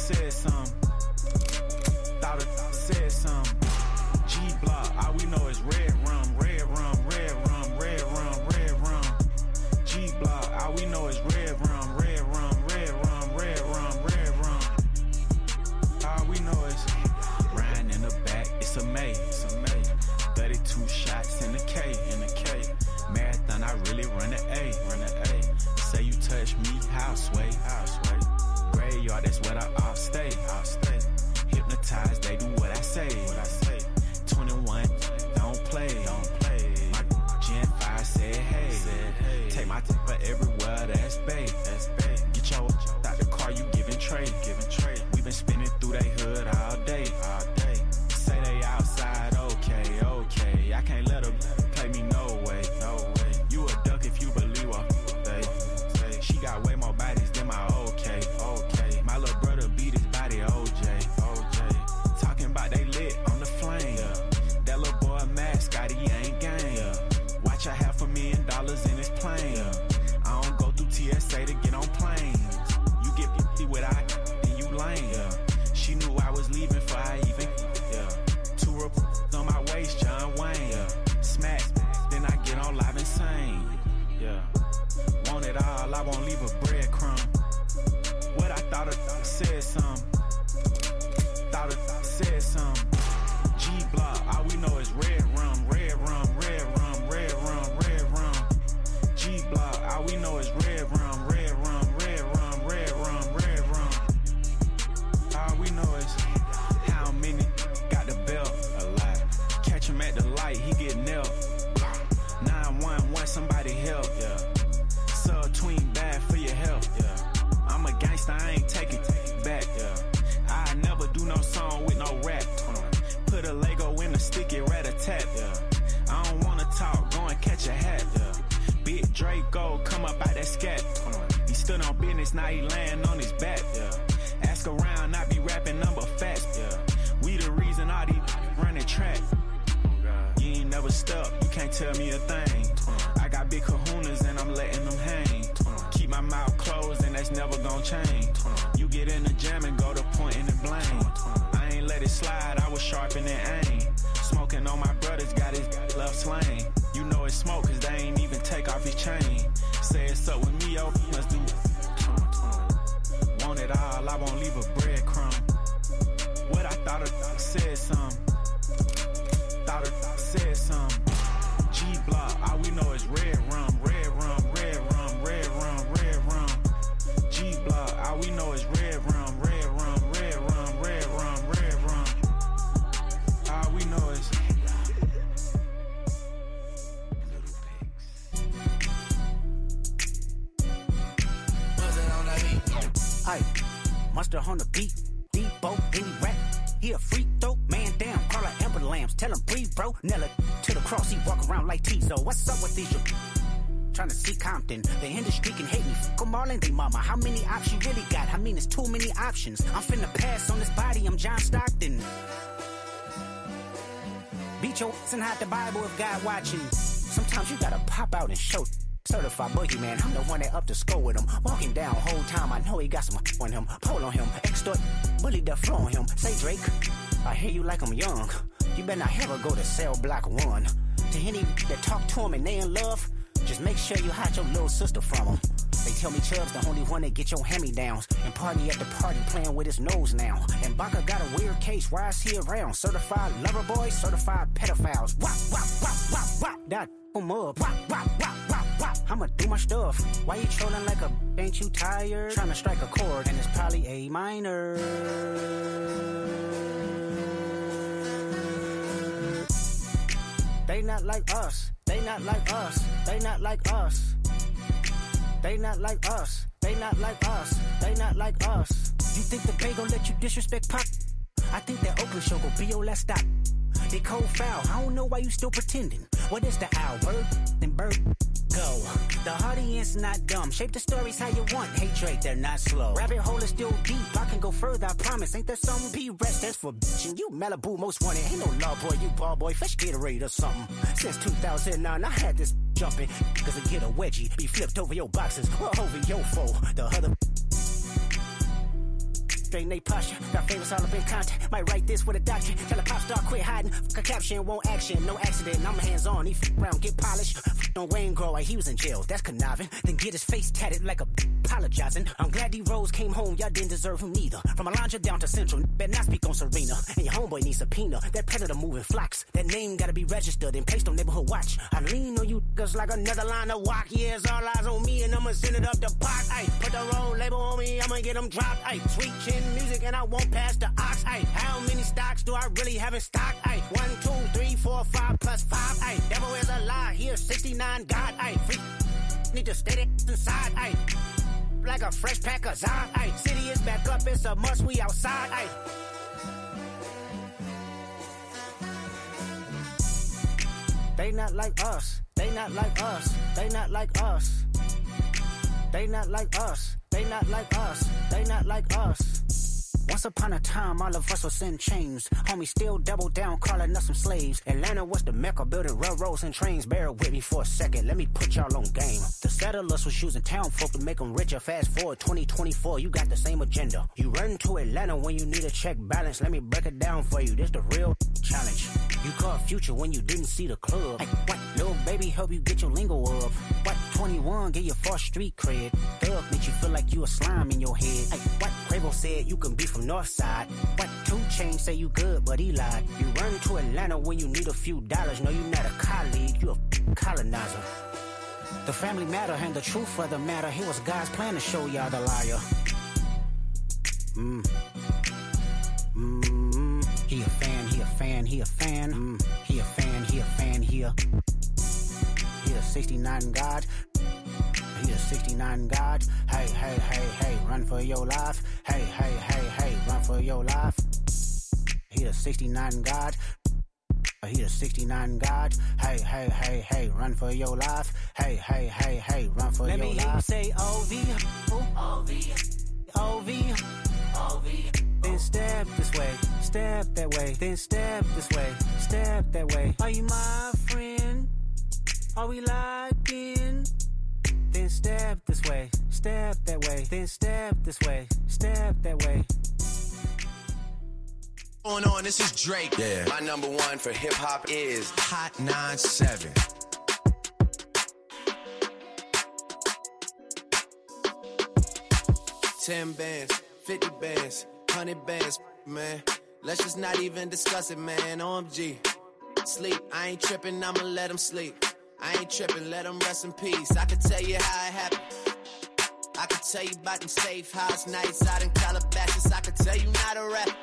said something. Thought I said something. G-Block, all we know is red rum, red rum, red rum, red rum, red rum. G-Block, all we know is red rum, red rum, red rum, red rum, red rum. All we know is Ryan in the back, it's a May, it's a May. 32 shots in the K, in the K. Marathon, I really run the A, run the A. Say you touch me, houseway, houseway. Graveyard, that's where I off stay, off stay. Hypnotized, they do what I say, what I say. 21, don't play, don't play. My Gen 5 said hey, take my tipper everywhere, that's bae, that's bae. Get your out the car, you giving trade, giving trade. We been spinning through they hood all day, all day. Say they outside, okay, okay. I can't let her play me, no way, no way. You a duck if you believe what they say. She got way more bodies than my okay, okay. My little brother beat his body, OJ, OJ. Talking about they lit on the flame. Yeah. That little boy mascot, he ain't gang. Yeah. Watch $500,000 in his plane. Yeah. I don't go through TSA to get on planes. You get 50 without and you lame. Yeah. She knew I was leaving for I even. Yeah. 2 reports on my waist, John Wayne. Yeah. Smack, then I get on live insane. Yeah. Want it all, I won't leave a breadcrumb. What I thought I said something. Thought I said something. G-Block, all we know is red rum, red rum, red rum, red rum, red rum. G-Block, all we know is red rum, red rum, red rum, red rum, red rum. All we know is how many got the belt. A lot. Catch him at the light, he get nailed. 911, somebody help. Yeah. Sub-tween bad for your health. Yeah. I'm a gangster, I ain't taking back. Yeah. I never do no song with no rap. Put a Lego in a sticky rat-a-tat. Yeah. I don't wanna talk, go and catch a hat. Yeah. Big Draco come up out that scat. He stood on business, now he laying on his back. Yeah. Ask around, I be rapping number facts. Yeah. We the reason all these running track. You ain't never stuck, you can't tell me a thing. I got big kahunas and I'm letting them hang. Keep my mouth closed and that's never gonna change. You get in the jam and go to pointing and blame. I ain't let it slide, I was sharpening aim. Smoking on my brothers, got his left slain. You know it's smoke cause they ain't even take off his chain. Say it's up with me, yo, let's do. Want it all, I won't leave a breadcrumb. What I thought I said something. Thought I said something. G-Block, all we know is red rum, red rum, red rum, red rum, red rum. G-Block, all we know is red rum, red rum, red rum, red rum, red rum. All we know is little pigs. Aye, Monster on the beat, Debo, any rap. He a freak throw, man down, call her Amber Lambs, tell him breathe, bro. Nella to the cross, he walk around like Tizo. What's up with these? Trying to see Compton, the industry can hate me. Fuck 'em all and they mama. How many options you really got? I mean, it's too many options. I'm finna pass on this body, I'm John Stockton. Beat your ass and hide the Bible if God watching. Sometimes you gotta pop out and show. Certified boogeyman, I'm the one that up to score with him. Walking down whole time, I know he got some on him. Pole on him, extort, bully the flow on him. Say Drake, I hear you like I'm young. You better not ever go to cell block 1. To any that talk to him and they in love, just make sure you hide your little sister from him. They tell me Chubb's the only one that get your hand-me-downs. And party at the party playing with his nose now. And Baca got a weird case, why is he around? Certified lover boys, certified pedophiles. Wop, wop, wop, wop, wop, that him up. Wop, wop, wop, wop, wop, I'ma do my stuff. Why you trolling like a ain't you tired? Trying to strike a chord and it's probably A minor. They not like us, they not like us, they not like us. They not like us, they not like us, they not like us. You think the Bay gon' let you disrespect Pop? I think that Oakland show gon' be your last stop. They cold foul, I don't know why you still pretending. What is the owl? Bird, then bird, go. The audience not dumb, shape the stories how you want. Hey Drake, they're not slow. Rabbit hole is still deep, I can go further, I promise. Ain't there some B-rest that's for bitchin'? You Malibu most wanted, ain't no law boy, you ball boy, fresh Gatorade or something. Since 2009, I had this jumping, cause I get a wedgie, be flipped over your boxes, or over your foe. The other straighten they posture. Got favors all up in contact. Might write this with a doctrine. Tell a pop star quit hiding. Fuck a caption, won't action. No accident. I'm hands on. He around, get polished. On Wayne Grower, he was in jail. That's conniving. Then get his face tatted like a apologizing. I'm glad D-Rose came home. Y'all didn't deserve him neither. From Alondra down to Central. Better not speak on Serena. And your homeboy needs subpoena. That predator moving flocks. That name gotta be registered and placed on neighborhood watch. I lean on you cause like another line of walk. Yeah, it's all eyes on me and I'ma send it up the pot. Ay, put the road label on me. I'ma get them dropped. Ay, sweet chin music and I won't pass the ox. Ay, how many stocks do I really have in stock? Ay, 1, 2, 3, 4, 5 plus 5. Ay, devil is a lie. Here 69 God. Ay, free need to stay that inside. Ay, like a fresh pack of Zod. Ay, city is back up. It's a must. We outside. Ay. They not like us. They not like us. They not like us. They not like us. They not like us. They not like us. Once upon a time, all of us was in chains. Homie still double down, calling us some slaves. Atlanta was the mecca, building railroads and trains. Bear with me for a second, let me put y'all on game. The settlers was using town folk to make them richer. Fast forward 2024, you got the same agenda. You run to Atlanta when you need a check balance. Let me break it down for you, this the real challenge. You caught Future when you didn't see the club. Hey, what? Little baby help you get your lingo up. What? 21 get your first street cred. Thug make you feel like you a slime in your head. Hey, what? Quavo said you can be from Northside. What? 2 Chainz say you good, but he lied. You run to Atlanta when you need a few dollars. No, you not a colleague, you a colonizer. The family matter and the truth of the matter. Here was God's plan to show y'all the liar. He a fan, he a fan, he a fan. He a fan, he a fan, he a 69 God. He a 69 God. Hey, hey, hey, hey, run for your life. Hey, hey, hey, hey, run for your life. He a 69 God. He a 69 God. Hey, hey, hey, hey, run for your life. Hey, hey, hey, hey, run for your life. Let me hear you say O-V. O-V. O-V. O-V. Then step this way, step that way. Then step this way, step that way. Are you my friend? Are we locked in? Then step this way, step that way. Then step this way, step that way. Going on, this is Drake. Yeah. My number one for hip hop is Hot 97. 10 bands, 50 bands, 100 bands, man. Let's just not even discuss it, man. OMG. Sleep, I ain't tripping, I'ma let him sleep. I ain't tripping, let him rest in peace. I can tell you how it happened. I can tell you about them safe house nights out in Calabasas. I can tell you not a rap.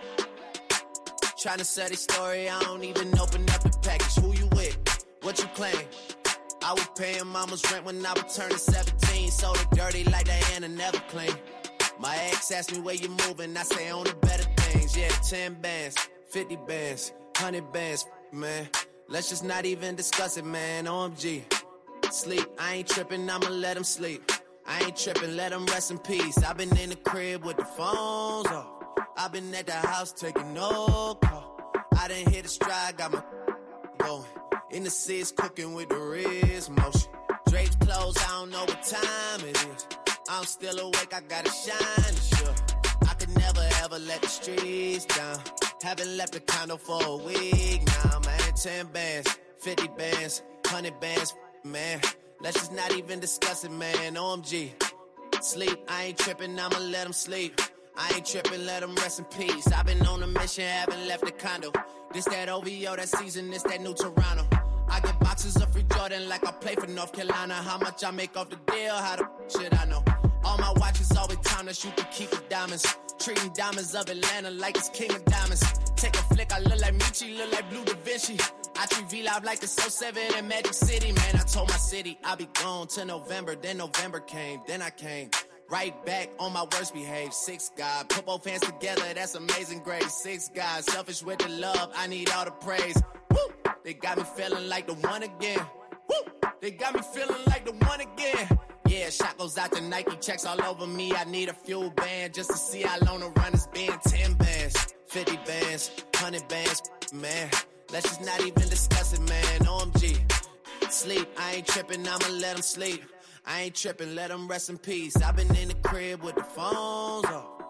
Trying to sell this story, I don't even open up the package. Who you with? What you claim? I was paying mama's rent when I was turning 17. Sold it dirty like Diana, never clean. My ex asked me where you moving, I say on the better things. Yeah, 10 bands, 50 bands, 100 bands, man. Let's just not even discuss it, man. OMG. Sleep, I ain't tripping, I'ma let him sleep. I ain't tripping, let him rest in peace. I've been in the crib with the phones off. I've been at the house taking no call. I done hit a stride, got my going. In the seats cooking with the wrist motion. Drapes closed, I don't know what time it is. I'm still awake, I gotta shine, sure. I could never ever let the streets down. Haven't left the condo for a week now, man. 10 bands, 50 bands, 100 bands, man. Let's just not even discuss it, man. OMG. Sleep, I ain't tripping, I'ma let him sleep. I ain't tripping, let him rest in peace. I've been on a mission, haven't left the condo. This that OVO, that season, this that new Toronto. I get boxes of free Jordan like I play for North Carolina. How much I make off the deal, how the shit I know. All my watches always timeless, you can keep the diamonds. Treating diamonds of Atlanta like it's king of diamonds. Take a flick, I look like Michi, look like Blue Da Vinci. I treat V-Live like it's 07 in Magic City. Man, I told my city I'll be gone till November. Then November came, then I came. Right back on my worst behavior. 6 God, put both hands together, that's amazing grace. 6 God, selfish with the love, I need all the praise. Woo! They got me feeling like the one again. Woo! They got me feeling like the one again. Yeah, shot goes out to Nike, checks all over me. I need a fuel band just to see how long the run has been. 10 bands, 50 bands, 100 bands, man. Let's just not even discuss it, man. OMG. Sleep, I ain't tripping, I'ma let him sleep. I ain't tripping, let him rest in peace. I've been in the crib with the phones off. I've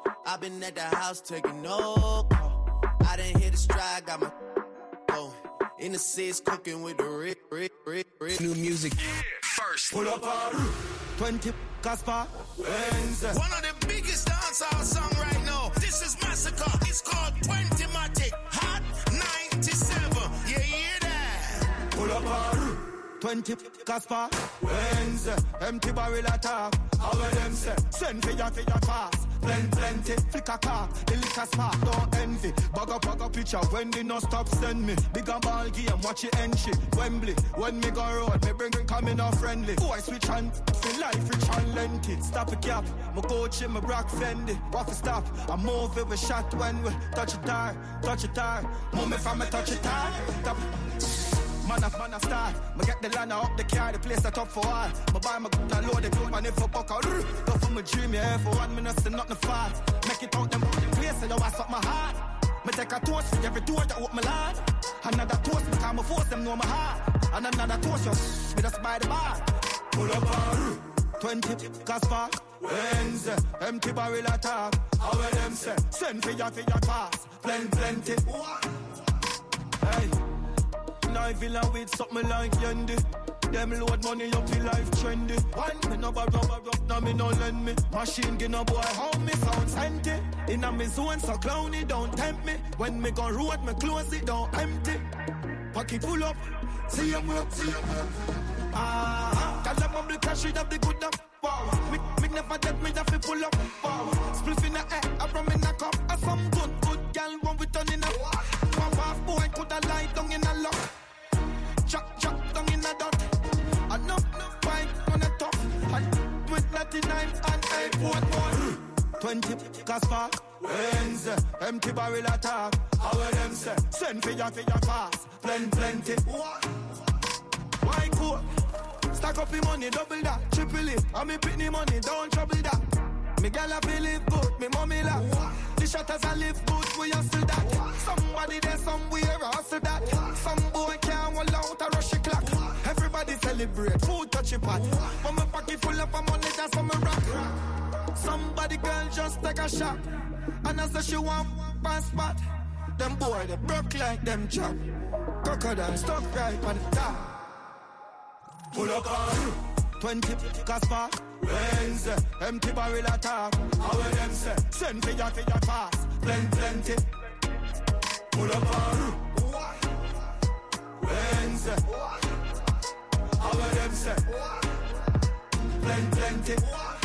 been at the house taking no call. I didn't hit the stride, got my going. In the seats cooking with the Rick. New music. Yeah, first. Pull up our 20 Casper Wednesday. One of the biggest dancehall song right now. This is Massacre. It's called 20matic. Hot 97. You hear that? Pull up our 20 Casper Wednesday. Empty barrel attack. How them say? Send for your fast. Plenty, flick a car, the liquor spark, don't envy. Bag up picture, when they no stop send me. Big and ball game, watch it entry. Wembley, when me go road, me bring coming off friendly. Boy switch on, feel life rich and lengthy. Stop a cap, my coach in my rock Fendi. Waffle stop, I move it with shot when we touch it hard. Move me from me touch it hard. Stop. Man a star. Me get the land up the car, the place that up for all. Me buy my good and load the club and if I buck out. Go for my dream, yeah, for 1 minute, so nothing far. Make it out them place, so I up my heart. Me take a toast for every door that open my land. Another toast because my force them know my heart. And another toast, you me just by the bar. Pull up our 20 Casper Wednesday. Empty barrel attack. How will them say? Send for your pass. Plenty. Hey. I feel with something like Yendi. Them load money up in life trendy. One me no borrow up, now me no lend me. Machine gun a boy, how me sounds empty. Inna me zone so clowny, don't tempt me. When me go road, me close it, don't empty. Pocket full up, see him work. Cause I'm bubble cash it up the good up power. Me never let me have to pull up power. Spliff in the air, I from in a cup. I some good girl when we turn in a pop off boy, coulda lie down in a lock. Chop down in a dot. I know fight on the top. I with 99 and 8 more. 20 Casper Wednesday. Empty barrel attack. How will them say? Send for your pass. Plenty. Why cool? Stack up the money, double that, triple it. And me pitney money, don't trouble that. Me gal a feel live good, me mommy laugh. The shutters a live good, we hustle that. Somebody there somewhere hustle that. Some boy can't hold out a rush clock. Everybody celebrate, food touch a pot. When my pocket full of money, that's how me rock. Somebody girl just take a shot. And I say she want pass spot. Them boy they broke like them chop. Crocodile stuck right on the top. Pull up on 20 Casper Wednesday. Empty barrel attack. How will them say? Send for your pass. Plenty. Pull up on Wednesday. How will them say? Plenty.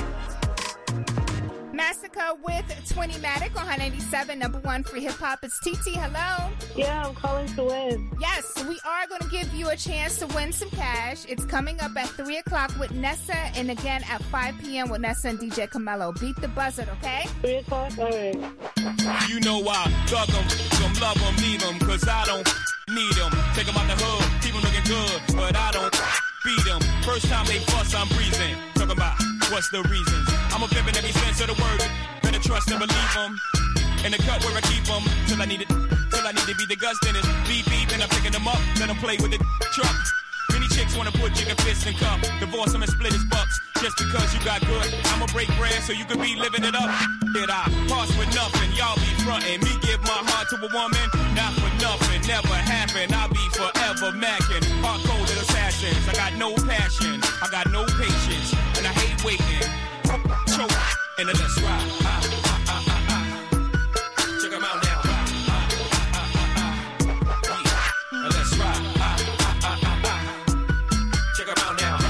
Massacre with 20matic on Hot 97, #1 for hip hop. It's TT. Hello. Yeah, I'm calling to win. Yes, we are going to give you a chance to win some cash. It's coming up at 3 o'clock with Nessa, and again at 5 p.m. with Nessa and DJ Camelo. Beat the buzzard, okay? 3 o'clock? All right. You know I thug them, some love them, leave them, cause I don't need them. Take them out the hood, keep them looking good, but I don't beat them. First time they fuss, I'm breezing. Talking about what's the reasons. I'm a pimp in every sense of the word. Better trust and believe them. In the cut where I keep them. Till I need to be the gust in it. Beep, beep, and I'm picking them up. Let them play with the truck. Many chicks wanna put chicken fists in cup. Divorce them and split his bucks. Just because you got good, I'ma break bread so you can be living it up. Did I pass with nothing? Y'all be frontin'. Me give my heart to a woman, not for nothing. Never happen. I'll be forever macking. Hard-coded assassins. I got no passion. I got no patience. And I hate waiting. Choke. And then let's ride. Check them out now. And let's ride. Check them out now.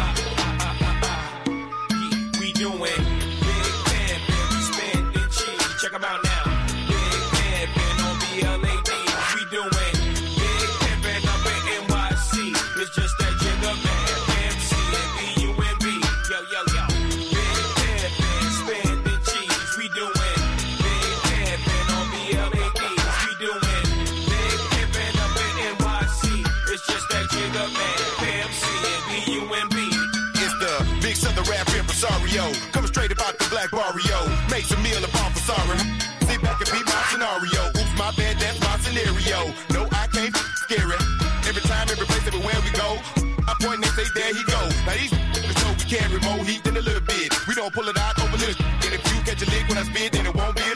We doing big pimpin', we spending cheese. Check them out now. Big pimpin' on BLAD. We doing big pimpin' up in NYC. It's just that jigger man, MC and BUNB. Yo. Big pimpin', spending cheese. We doing big pimpin' on BLAD. We doing big pimpin' up in NYC. It's just that jigger man, MC and BUNB. It's the big Southern rap impresario. Coming straight about the black barrio. Make some meal upon for sorry. Sit back and beat my scenario. Oops, my bad, that's my scenario. No, I can't scare it. Every time, every place, everywhere we go. I point and they say, there he go. Now these know we carry more heat than a little bit. We don't pull it out over little. And if you catch a lick when I spit, then it won't be a little.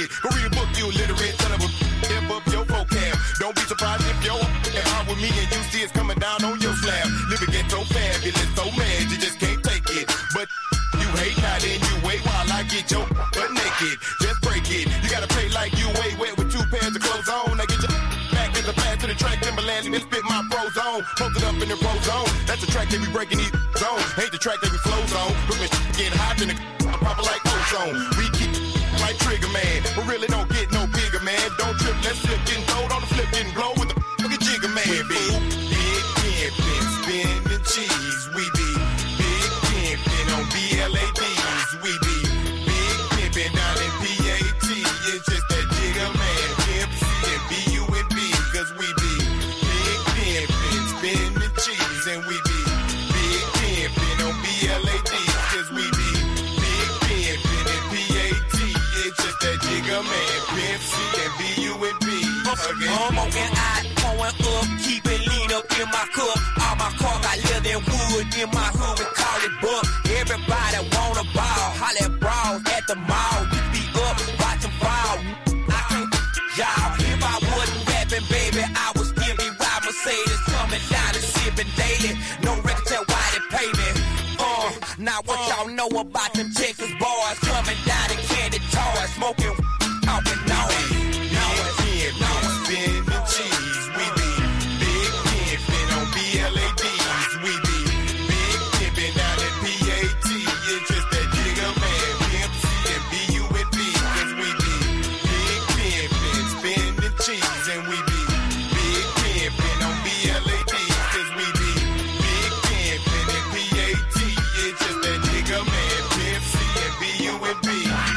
it. Go read a book, you illiterate son of a step up your vocab. Don't be surprised if you're out with me and you see it's coming down on your slab. Living ghetto fabulous, so mad you just can't take it. But you hate now, then you wait while I get your butt naked. Just break it. You gotta play like you way wet with 2 pairs of clothes on. I get your back as a pass to the track, Timberland, and spit my pros on. Posted up in the pro zone. That's the track that we breaking these zones. Ain't the track that we flow zone. But when get hot, then the pop like ozone. We keep like Trigger Man, but really don't get no bigger, man. Don't trip, let's flip, getting throwed on the flip, getting blow with the fucking Jigger Man. We be big pimpin', spinning cheese. We be big pimpin' on BLADs. We be big pimpin' down in PAT. It's just that Jigger Man, Pimp C and B-U-N-B. Cause we be big pimpin', spinning cheese. And we be big pimpin' on BLADs. Cause we be big pimpin' and PAT. It's just that Jigger Man, Pimp C and B-U-N-B. I'm on and I pouring up, keep it lean up in my cup. All my car got leather and wood in my hood, we call it buck. Everybody wanna ball, holla at brawls at the mall. You be up, watch them fall. I can't y'all. If I wasn't rapping, baby, I would still be riding Mercedes, coming down and sipping daily. No record tell why they pay me. Now what y'all know about them Texas boys coming down in candy toys, smoking, talking noise. Spinning cheese, we be big pimpin' on BLADs. We be big pimpin' down at PAT. It's just that Jigger Man, Pimp C and B-U-N-B. Cause we be big pimpin', spinning cheese. And we be big pimpin' on BLADs. Cause we be big pimpin' at PAT. It's just that Jigger Man, Pimp C and B-U-N-B.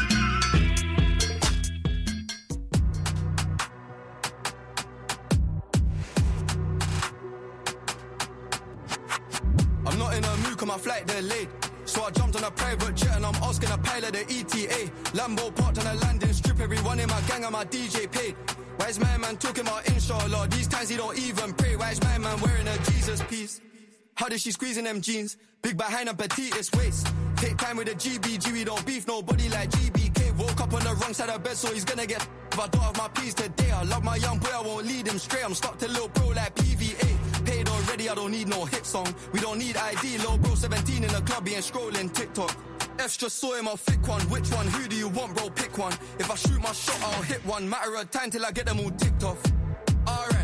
I'm not in a mood, cause my flight delayed. So I jumped on a private jet and I'm asking a pilot the ETA. Lambo parked on a landing strip, everyone in my gang and my DJ paid. Why is my man talking about inshallah? These times he don't even pray. Why is my man wearing a Jesus piece? How did she squeeze in them jeans? Big behind and petitest waist. Take time with the GBG, we don't beef nobody like GBK. Woke up on the wrong side of bed, so he's gonna get if I don't have my peas today. I love my young boy, I won't lead him straight. I'm stuck to little bro like PVA. Paid already, I don't need no hit song. We don't need ID, little bro 17 in the club, he ain't scrolling TikTok. F's just saw him, I'll flick one. Which one? Who do you want, bro? Pick one. If I shoot my shot, I'll hit one. Matter of time till I get them all ticked off. Alright,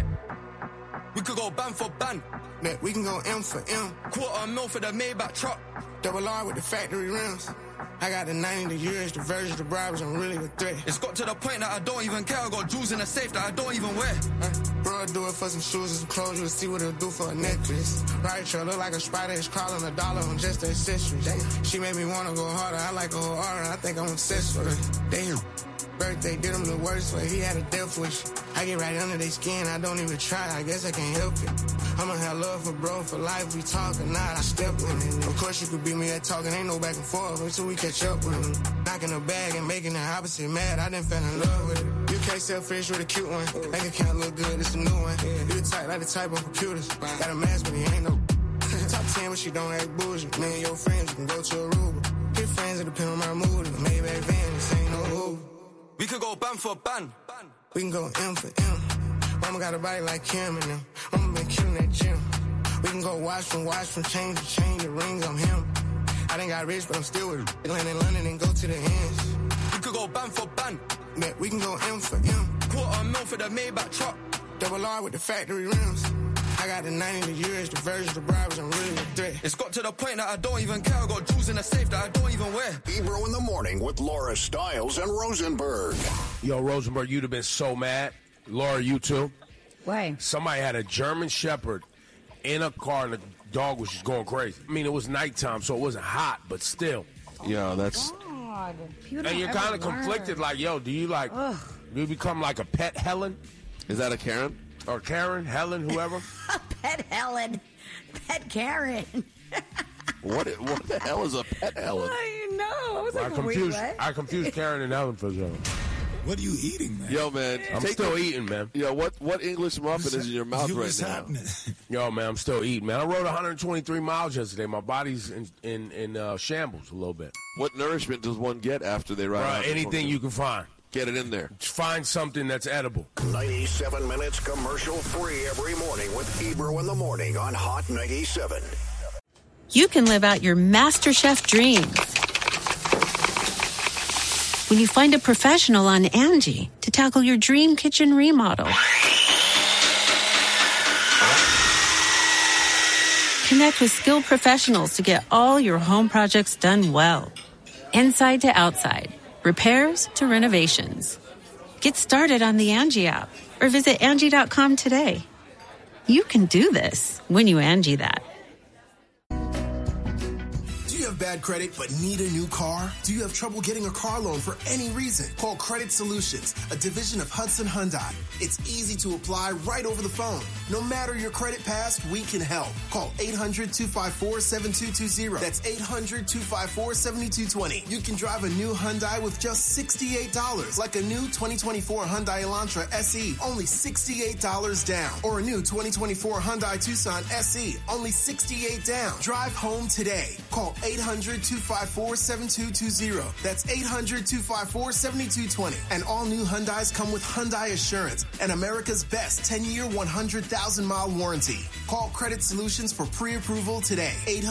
we could go ban for ban. That we can go M for M. $250,000 for the Maybach truck. Double R with the factory rims. I got the 90, the years, the versions, the bribes, I'm really a threat. It's got to the point that I don't even care. I got jewels in the safe that I don't even wear. Bro, I do it for some shoes and some clothes. You'll see what it'll do for a necklace. Right, you look like a spider. It's crawling $1 on just the accessories. Damn. She made me want to go harder. I like a whole harder. I think I'm obsessed with her. Damn. Birthday did him the worst way. He had a death wish. I get right under their skin. I don't even try. I guess I can't help it. I'ma have love for bro for life. We talking now. I step with it. Of course you could beat me at talking. Ain't no back and forth until we catch up with him. Knocking the bag and making the opposite mad. I done fell in love with it. You can't sell fish with a cute one. Bank account look good. It's a new one. You the type like the type of computers. Got a mask but he ain't no. Top 10 but she don't act bougie. Me and your friends you can go to Aruba. Hit friends that depend on my mood. Maybach van. This ain't no Uber. We could go ban for ban. We can go M for M. Mama got a body like Kim and them. Mama been killing that gym. We can go watch from chain to chain, the rings, I'm him. I done got rich, but I'm still with land in London and go to the ends. We could go ban for ban. Bet we can go M for M. $250,000 for the Maybach truck. Double R with the factory rims. I got the 90, the years, the versions, the bribes, I'm really a threat. It's got to the point that I don't even care. I got jewels in the safe that I don't even wear. Ebro in the morning with Laura Stiles and Rosenberg. Yo, Rosenberg, you'd have been so mad. Laura, you too. Why? Somebody had a German Shepherd in a car and the dog was just going crazy. I mean, it was nighttime, so it wasn't hot, but still. Yeah, that's... God, and you're kind of conflicted, like, yo, do you become like a pet Helen? Is that a Karen? Or Karen, Helen, whoever? Pet Helen. Pet Karen. What the hell is a pet Helen? I know. I was like, wait, what? I confused Karen and Helen for sure. What are you eating, man? Yo, man. I'm still eating, man. Yo, what English muffin is in your mouth right now? Happening? Yo, man, I'm still eating, man. I rode 123 miles yesterday. My body's in shambles a little bit. What nourishment does one get after they ride? Anything you can find. Get it in there. Find something that's edible. 97 minutes commercial-free every morning with Ebro in the Morning on Hot 97. You can live out your MasterChef dreams when you find a professional on Angie to tackle your dream kitchen remodel. Connect with skilled professionals to get all your home projects done well. Inside to outside, repairs to renovations. Get started on the Angie app or visit Angie.com today. You can do this when you Angie that. Do you have bad credit but need a new car? Do you have trouble getting a car loan for any reason? Call Credit Solutions, a division of Hudson Hyundai. It's easy to apply right over the phone. No matter your credit past, we can help. Call 800-254-7220. That's 800-254-7220. You can drive a new Hyundai with just $68, like a new 2024 Hyundai Elantra SE, only $68 down. Or a new 2024 Hyundai Tucson SE, only $68 down. Drive home today. Call 800-254-7220. That's 800-254-7220. And all new Hyundais come with Hyundai Assurance and America's best 10-year, 100,000-mile warranty. Call Credit Solutions for pre-approval today.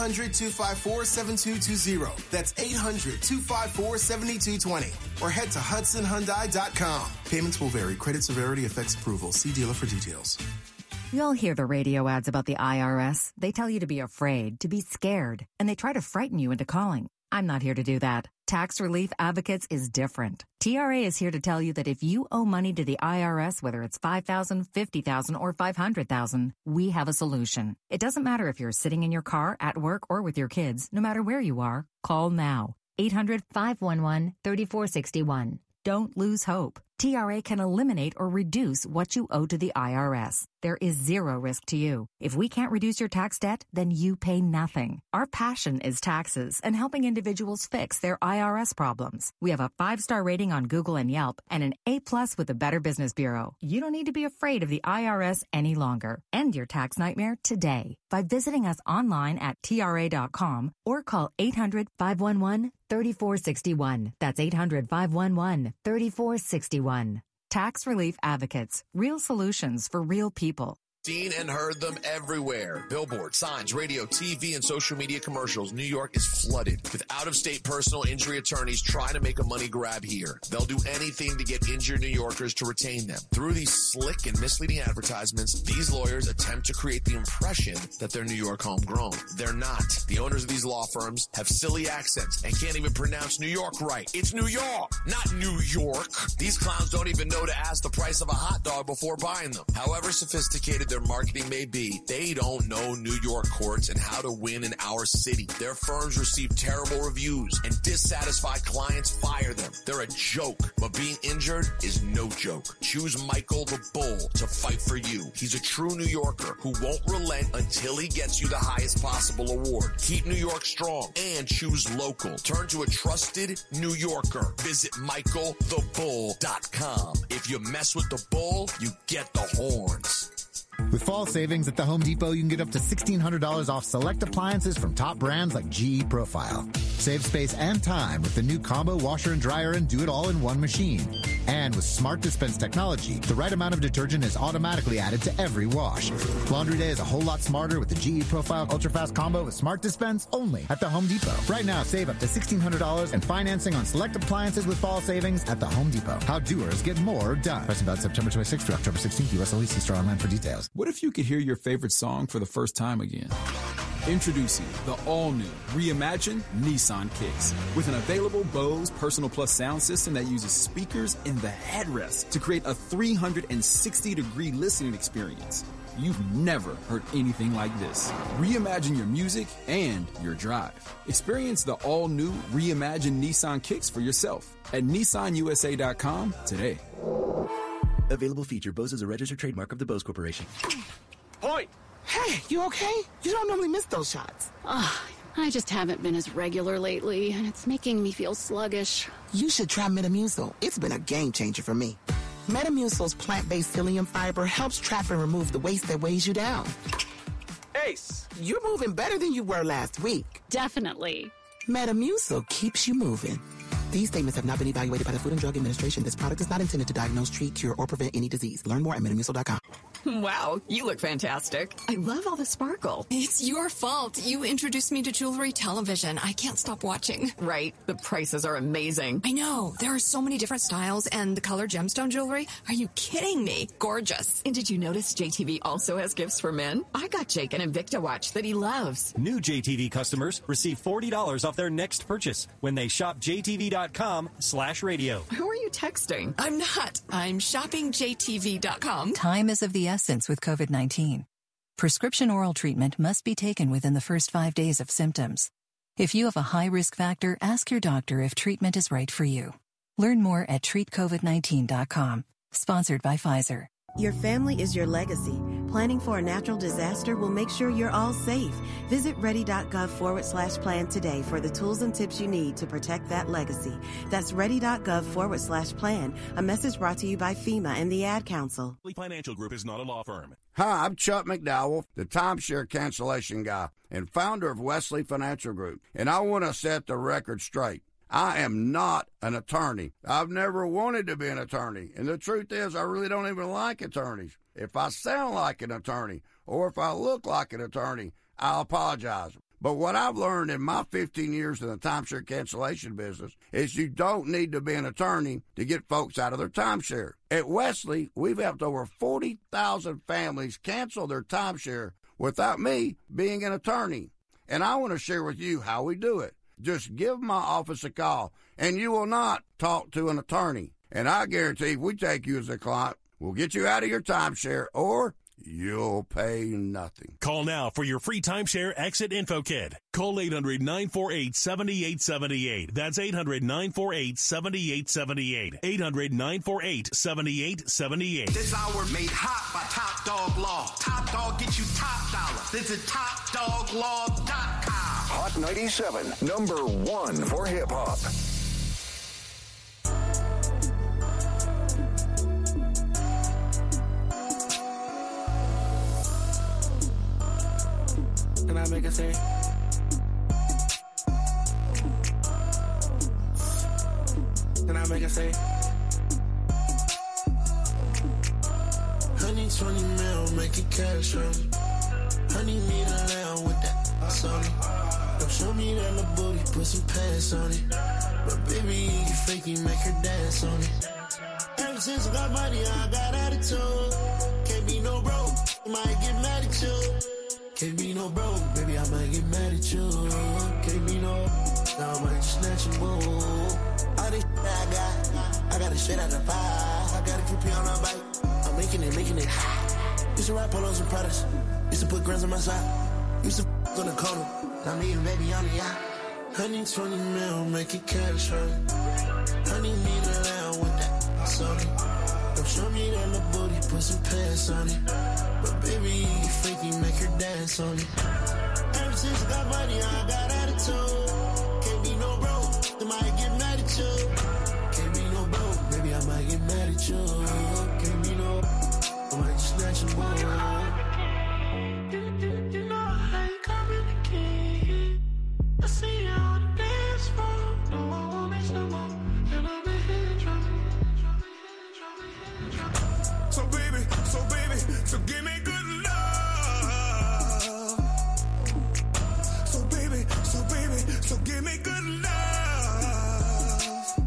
800-254-7220. That's 800-254-7220. Or head to HudsonHyundai.com. Payments will vary. Credit severity affects approval. See dealer for details. You'll hear the radio ads about the IRS. They tell you to be afraid, to be scared, and they try to frighten you into calling. I'm not here to do that. Tax Relief Advocates is different. TRA is here to tell you that if you owe money to the IRS, whether it's $5,000, $50,000, or $500,000, we have a solution. It doesn't matter if you're sitting in your car, at work, or with your kids. No matter where you are, call now. 800-511-3461. Don't lose hope. TRA can eliminate or reduce what you owe to the IRS. There is zero risk to you. If we can't reduce your tax debt, then you pay nothing. Our passion is taxes and helping individuals fix their IRS problems. We have a 5-star rating on Google and Yelp and an A+ with the Better Business Bureau. You don't need to be afraid of the IRS any longer. End your tax nightmare today by visiting us online at TRA.com or call 800-511-3461. That's 800-511-3461. Tax Relief Advocates. Real solutions for real people. Seen and heard them everywhere. Billboards, signs, radio, TV, and social media commercials. New York is flooded with out-of-state personal injury attorneys trying to make a money grab here. They'll do anything to get injured New Yorkers to retain them. Through these slick and misleading advertisements, these lawyers attempt to create the impression that they're New York homegrown. They're not. The owners of these law firms have silly accents and can't even pronounce New York right. It's New York, not New York. These clowns don't even know to ask the price of a hot dog before buying them. However sophisticated their marketing may be, they don't know New York courts and how to win in our city. Their firms receive terrible reviews and dissatisfied clients fire them. They're a joke, but being injured is no joke. Choose Michael the Bull to fight for you. He's a true New Yorker who won't relent until he gets you the highest possible award. Keep New York strong and choose local. Turn to a trusted New Yorker. Visit MichaelTheBull.com. If you mess with the bull, you get the horns. With fall savings at the Home Depot, you can get up to $1,600 off select appliances from top brands like GE Profile. Save space and time with the new combo washer and dryer and do-it-all-in-one machine. And with Smart Dispense technology, the right amount of detergent is automatically added to every wash. Laundry day is a whole lot smarter with the GE Profile Ultra-Fast Combo with Smart Dispense only at the Home Depot. Right now, save up to $1,600 and financing on select appliances with fall savings at the Home Depot. How doers get more done. Price about September 26th through October 16th. U.S. only. See store online for details. What if you could hear your favorite song for the first time again? Introducing the all-new, reimagined Nissan Kicks. With an available Bose Personal Plus sound system that uses speakers in the headrest to create a 360-degree listening experience. You've never heard anything like this. Reimagine your music and your drive. Experience the all-new, reimagined Nissan Kicks for yourself at NissanUSA.com today. Available feature. Bose is a registered trademark of the Bose Corporation. Point! Hey, you okay? You don't normally miss those shots. I just haven't been as regular lately, and it's making me feel sluggish. You should try Metamucil. It's been a game changer for me. Metamucil's plant-based psyllium fiber helps trap and remove the waste that weighs you down. Ace, you're moving better than you were last week. Definitely. Metamucil keeps you moving. These statements have not been evaluated by the Food and Drug Administration. This product is not intended to diagnose, treat, cure, or prevent any disease. Learn more at MetaMucil.com. Wow, you look fantastic. I love all the sparkle. It's your fault. You introduced me to jewelry television. I can't stop watching. Right. The prices are amazing. I know. There are so many different styles, and the color gemstone jewelry. Are you kidding me? Gorgeous. And did you notice JTV also has gifts for men? I got Jake an Invicta watch that he loves. New JTV customers receive $40 off their next purchase when they shop jtv.com/radio. Who are you texting? I'm not. I'm shopping JTV.com. Time is of the essence with COVID-19. Prescription oral treatment must be taken within the first 5 days of symptoms. If you have a high risk factor, ask your doctor if treatment is right for you. Learn more at treatcovid19.com. Sponsored by Pfizer. Your family is your legacy. Planning for a natural disaster will make sure you're all safe. Visit ready.gov/plan today for the tools and tips you need to protect that legacy. That's ready.gov/plan. A message brought to you by FEMA and the Ad Council. Financial Group is not a law firm. Hi, I'm Chuck McDowell, the timeshare cancellation guy and founder of Wesley Financial Group, and I want to set the record straight. I am not an attorney. I've never wanted to be an attorney. And the truth is, I really don't even like attorneys. If I sound like an attorney or if I look like an attorney, I'll apologize. But what I've learned in my 15 years in the timeshare cancellation business is you don't need to be an attorney to get folks out of their timeshare. At Wesley, we've helped over 40,000 families cancel their timeshare without me being an attorney. And I want to share with you how we do it. Just give my office a call, and you will not talk to an attorney. And I guarantee if we take you as a client, we'll get you out of your timeshare, or you'll pay nothing. Call now for your free timeshare exit info kit. Call 800-948-7878. That's 800-948-7878. 800-948-7878. This hour made hot by Top Dog Law. Top Dog gets you top dollar. Visit TopDogLaw.com. Hot 97, number 1 for hip hop. Can I make a say? Can I make a say? Honey, 20 mil, make it cash on me. Honey, need a lamb with that ass on it. Don't show me that little booty, put some pants on it. But baby, you fake, you make her dance on it. Ever since I got money, I got attitude. Can't be no broke, might get mad at you. Can't be no broke, baby, I might get mad at you. Can't be no, now I might just snatch your boo. All this shit I got the shit out the pie. I gotta keep you on my bike. I'm making it hot. Used to ride polos and Pradas. Used to put grams on my side. Used to on the corner. Now me and baby on the yacht. Honey, 20 mil, make it cash on it. Honey, need a lamb with that ass on it. Don't show me that little booty, put some pants on it. But baby, you freaky, make her dance on it. Ever since I got money, I got attitude. Can't be no broke, I might get mad at you. Can't be no broke, baby, I might get mad at you. Can't be no, I might just snatch your ball. So give me good love. So baby, so give me good love.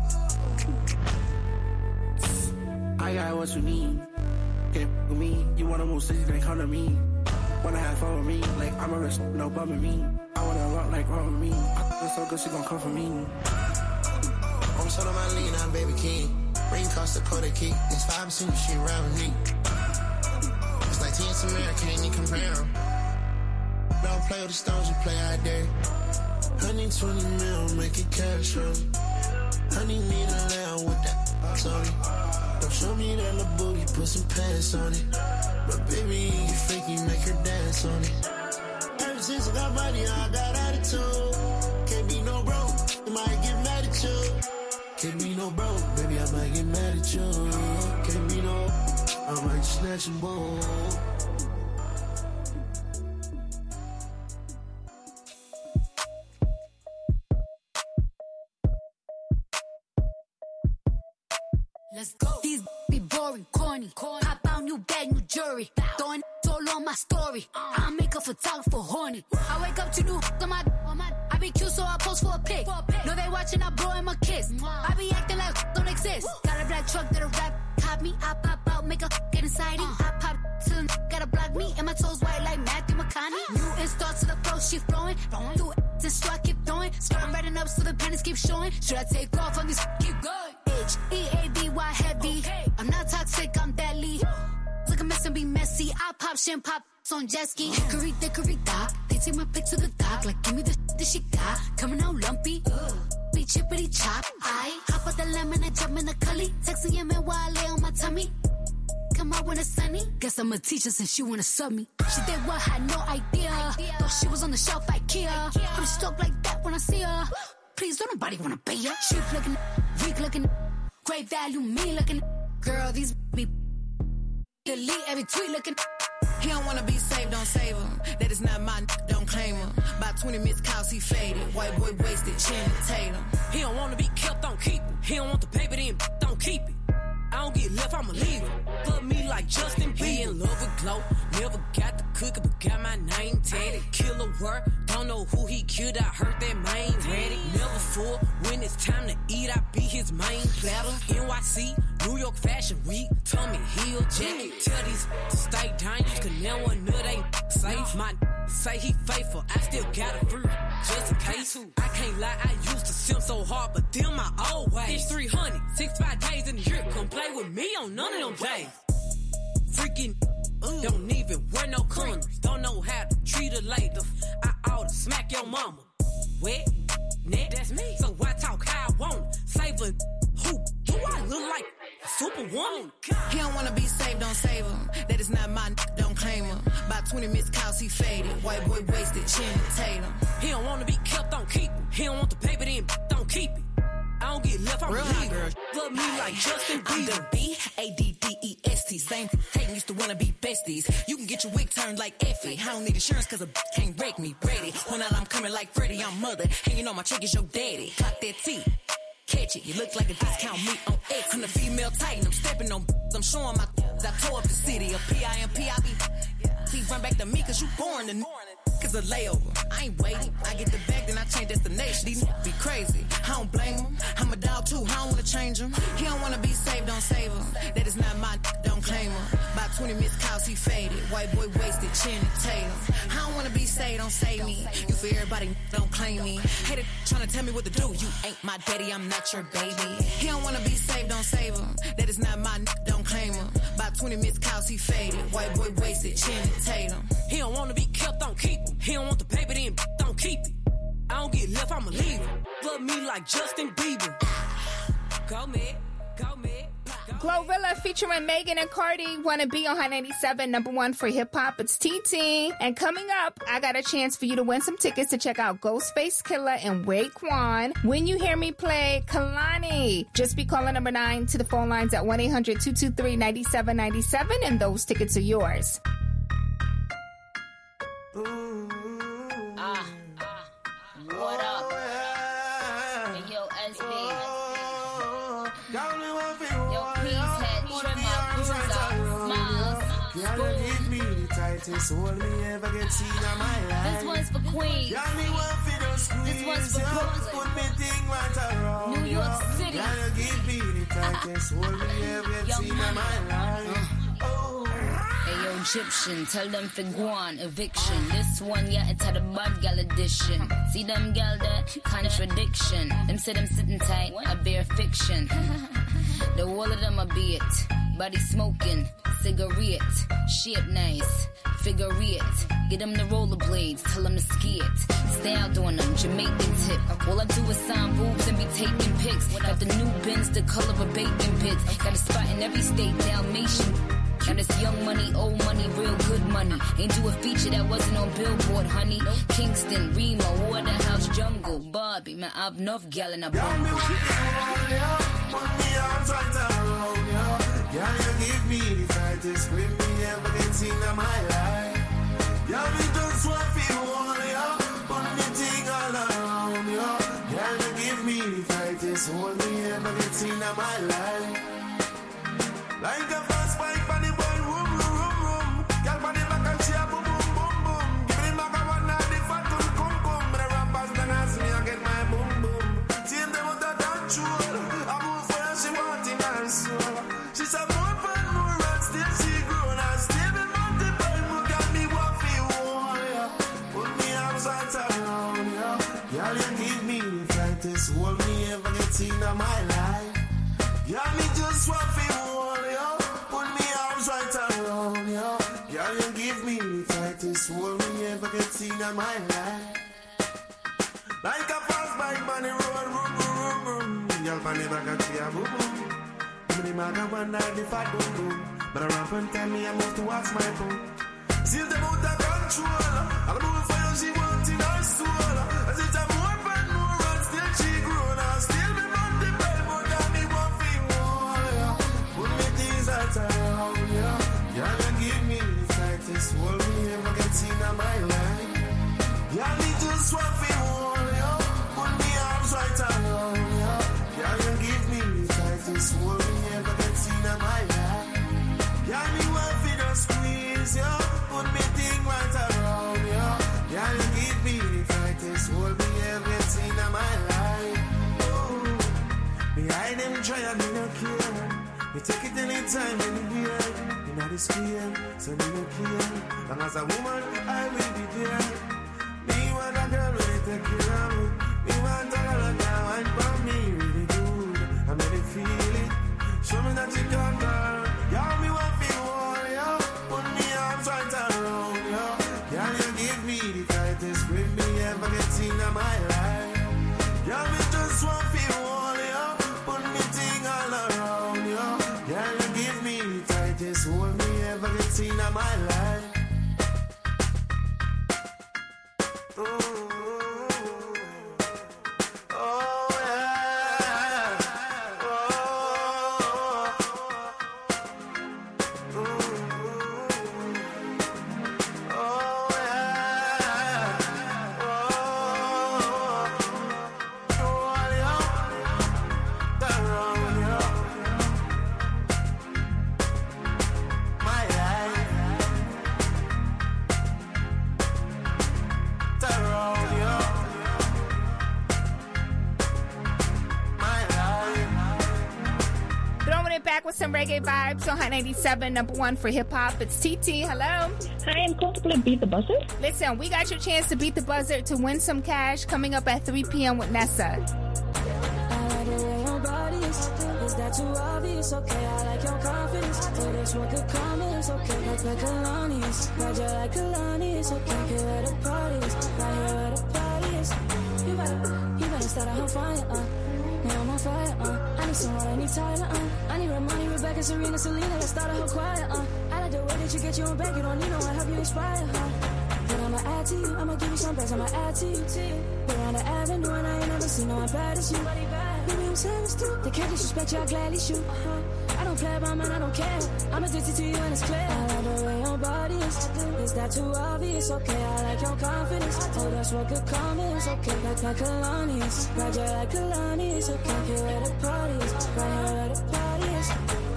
I got what you need. Get with me. You wanna move cities, then come to me. Wanna have fun with me, like I'm a rich, no bumming me. I wanna rock like rock with me. I feel so good, she gon' come for me. I'm so on my lean, I'm baby king. Ring cost the Kodak key. It's 5% she around with me. It's like TNT America, can't even compare them. Don't play with the stones, you play out there. Honey, 20 mil, make it cash on me. Honey, need a lamb with that ass on it. Don't show me that little booty, put some pants on it. But baby, you freaky, make her dance on it. Ever since I got money, I got attitude. Can't be no broke, I might get mad at you. Can't be no broke, baby, I might get mad at you. Can't be no, I might snatch a ball. These be boring, corny. Pop out new bag, new jury. Throwing all on my story. I make a photographer horny. I wake up to new on my. I be cute, so I post for a pic. No, they watching, I blow him a kiss. I be acting like don't exist. Got a black truck that'll rap, cop me. I pop out, make a get inside. I pop till gotta block me, and my toes white like Matthew McConaughey. New install to the flow, she flowing. Through it, just so I keep throwing. Start writing up so the pennies keep showing. Should I take off on this? Keep going. H-E-A-V-Y heavy. I'm not toxic, I'm deadly. Look, I'm messing, be messy. I pop shit, pop on jet ski. Hickory dock. They take my pick to the dock. Like, give me the that she got. Coming out lumpy. Be chippity chop. I hop out the lemon and jump in the cully. Texting your man while I lay on my tummy. Come out when it's sunny. Guess I'm a teacher since she wanna sub me. She did what, had no idea. Thought she was on the shelf, IKEA. I'm stoked like that when I see her. Please, don't nobody wanna pay her. Cheap looking, weak looking, great value, me looking. Girl, these be delete every tweet looking. He don't wanna be saved, don't save him. That is not my don't claim him. About 20 missed calls, he faded. White boy wasted, Channing Tatum. He don't wanna be kept, don't keep him. He don't want the paper, then don't keep it. I don't get left, I'ma leave him. Fuck me like Justin Bieber. Be in love with Glow. Never got the cookie, but got my name tatted. Killer work, don't know who he killed. I heard that main ready. Never full. When it's time to eat, I be his main platter. NYC, New York Fashion Week. Tommy Hill jacket. Tell these to stay dangerous, cause now one know they safe. My say he faithful, I still got a fruit. Just in case. I can't lie, I used to simp so hard, but them my old ways. It's 365 days in the year. Come play with me on none of them days. Freaking don't even wear no condoms. Don't know how to treat a lady. I oughta smack your mama. Wet, net, that's me. So I talk how I want. Save a who? Do I look like a superwoman? He don't wanna be saved, don't save him. That is not my don't claim him. About 20 missed calls, he faded. White boy wasted, Channing Tatum. He don't wanna be kept, don't keep him. He don't want the paper, then don't keep it. I don't get left, I'm real hot girl. Love me like Justin Bieber. I'm the B-A-D-D-E-S-T. Same Tatum used to wanna be besties. You can get your wig turned like Effie. I don't need insurance cause a can't wreck me. Ready. When I'm coming like Freddy, I'm mother. Hanging on my check is your daddy. Clock that T. Catch it, you look like a discount meat on X. I'm the female Titan, I'm stepping on I'm showing my I tore up the city. A P-I-M-P, I be run back to me cause you born the cause a layover. I ain't waiting. I get the bag, then I change destination. These be crazy. I don't blame him. I'm a dog too. I don't wanna change him. He don't wanna be saved, don't save him. That is not my don't claim him. About 20 missed calls, he faded. White boy wasted, Channing Tatum. I don't wanna be saved, don't save me. You for everybody, don't claim me. Hater trying to tell me what to do. You ain't my daddy, I'm not your baby. He don't wanna be saved, don't save him. That is not my don't claim him. About 20 missed calls, he faded. White boy wasted, Channing Tatum. He don't wanna be kept, don't keep him. He don't want the paper, then don't keep it. I don't get left, I'ma leave him. Love me like Justin Bieber. Go mad, go mad. Glorilla featuring Megan and Cardi. Wanna be on Hot 97, #1 for hip hop. It's TT. And coming up, I got a chance for you to win some tickets to check out Ghostface Killah and Raekwon when you hear me play Kalani. Just be calling number 9 to the phone lines at 1-800-223-9797 and those tickets are yours. What up? Hey, yo, SB. Yo, please head, trim up, smiles. Give me the tightest hold me ever get seen in my life. This one's for Queens. This one's for Brooklyn. Put me thing right around. New York City. Can you give me the tightest hold me ever get seen in my life? Ayo, Egyptian, tell them for guan, eviction. This one, yeah, it's had a bad gal edition. See them gal that contradiction. Them say them sitting tight, I bear fiction. The wall of them a be it. Body smoking, cigarette, shape nice, figure it. Get them the rollerblades, tell them to ski it. Stay out doing them, Jamaican tip. All I do is sign boobs and be taking pics. Got the new Benz, the color of bacon bits. Got a spot in every state, Dalmatian. Now this young money, old money, real good money. Ain't do a feature that wasn't on Billboard, honey. Kingston, Remo, Waterhouse, Jungle, Barbie. Man, I've enough gal in a bungle. Put me arms right around you. Can you give me the tightest grip me ever get seen in my life? Yeah, me just want to hold you. Put me thing all around you. Can you give me the tightest hold me ever get seen in my life? Like a fast bike on the ball, room, room, room, room. Girl on the back and she a boom, boom, boom, boom. Give me the maca one now, the fat one, come, come. But the rappers done ask me, I get my boom, boom. See them out of control. I move for her, she want in her soul. She said more fun, more run, still she grown. And still be multiple, more got me what for you, yeah. Put me arms right around, yeah. Girl, you give me the tightest hold me ever get seen in my life. Girl, me just want for you, yeah. Put me arms right around, yeah. Girl, you give me the tightest hold me ever get seen in my life. Like a fast bike on the road, boom, boom, boom, boom. Girl, on the back and she a boom, boom. Give me the maga one night, the fat boom, boom. But I ramp and tell me I move to watch my boom. See them out of control. I'm moving for you, she wants in her soul. As it's a more fun, more run, still she grown. And still me multiple, more than me one for you, yeah. Put me things out around, yeah. Girl, you give me the tightest hold me ever get seen in my life. Girl, me just want for you, yeah. Put me arms right around, yeah. Girl, you give me the tightest hold me ever get seen in my life. Girl, me want for the squeeze, yeah. Put me thing right around, yeah. Girl, you give me the tightest hold me ever get seen in my life. Oh, behind them try and me no care. You take it anytime, anywhere. You know the square, so me no care. Long as a woman, I will be there. Me want a girl really take care of me. Me want a girl that wine for me really good. I really feel it. Show me that you can, girl. Y'all me want feel war, yo. Put me arms right around, yo. Y'all you give me the tightest grip me ever get seen in my life. Y'all me just want feel war, yo. Put me thing all around, yo. Y'all you give me the tightest hold me ever get seen in my life. With some reggae vibes on Hot 97, number one for hip hop. It's TT. Hello. Hi, I'm calling to beat the buzzer. Listen, we got your chance to beat the buzzer to win some cash coming up at 3 p.m. with Nessa. I like the way your body is. Is that too obvious? Okay, I like your confidence. Oh, there's what could come is okay. Like Kalani's. Roger like Kalani's. Okay, here where the party is. Right here where the party is. You better start a whole fire, Now I'm on fire, I need someone, I need Tyler, I need Ramani, Rebecca, Serena, Selena, let's start a whole choir, I like the way that you get your own back, you don't need no one, help you inspire, But I'ma add to you, I'ma give you some best, I'ma add to you, We're on the avenue and I ain't never seen no one bad as you. Maybe I'm serious too, they can't disrespect you, I gladly shoot, I don't play about mine, I don't care, I'm addicted to you and it's clear. I like the way your body is that too obvious? Okay, I like your confidence, oh that's what could come is, okay, like Kalani's, Roger like Kalani's, okay, here where the party is, right here where the party is.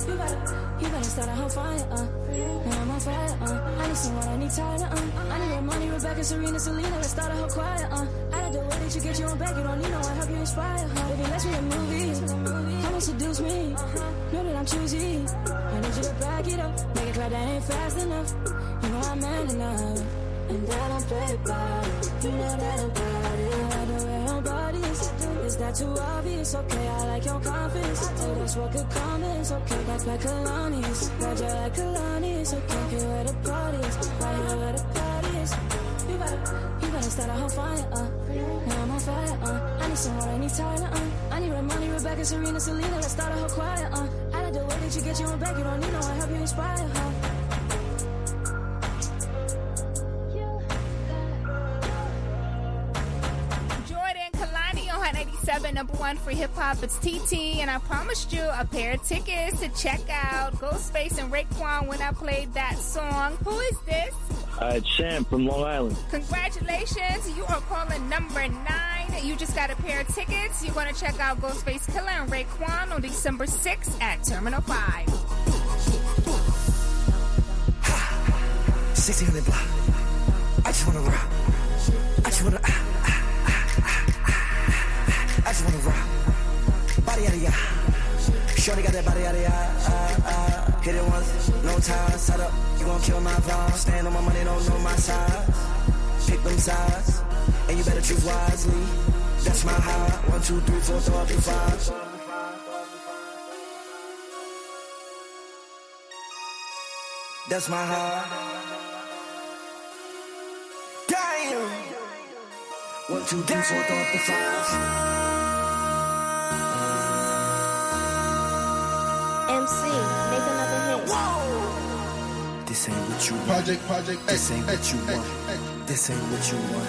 You better start a whole fire, now I'm on fire, I need someone, I need Tyler, I need Ramani, Rebecca, Serena, Selena, let's start a whole choir, I like the way that you get your own back, you don't need no one, help you inspire, baby, let's be a movie, come and seduce me, know that I'm choosy, I need you to back it up, make it clear that ain't fast enough, you know I'm man enough, and I don't play about it, you know that about it, I like the way your body is that too obvious? Okay, I like your confidence, oh that's what could come is, okay, like Kalani's, Roger like Kalani's, okay, here where the party is, right here where the party is, you better start a whole fire, now I'm on fire, I need someone, I need Tyler, I need Ramani, Rebecca, Serena, Selena, let's start a whole choir, I like the way that you get your own back, you don't need no one, help you inspire, Number one for hip hop, it's TT, and I promised you a pair of tickets to check out Ghostface and Raekwon when I played that song. Who is this? It's Sam from Long Island. Congratulations, you are calling number 9. You just got a pair of tickets. You're going to check out Ghostface Killah and Raekwon on December 6th at Terminal 5. 1600 block. I just wanna rock. I just wanna I just wanna rock. Body out of ya. Shorty got that body out of ya. Hit it once, no time. Set up, you gon' kill my vibe. Stand on my money, don't know my size. Pick them sides, and you better choose wisely. That's my high. 1, 2, 3, 4, throw up your 5. That's my high. Damn. 1, 2, 3, 4, throw up the 5. MC, make another hit. Whoa. This ain't what you want. Project. This ain't what you want. This ain't what you want.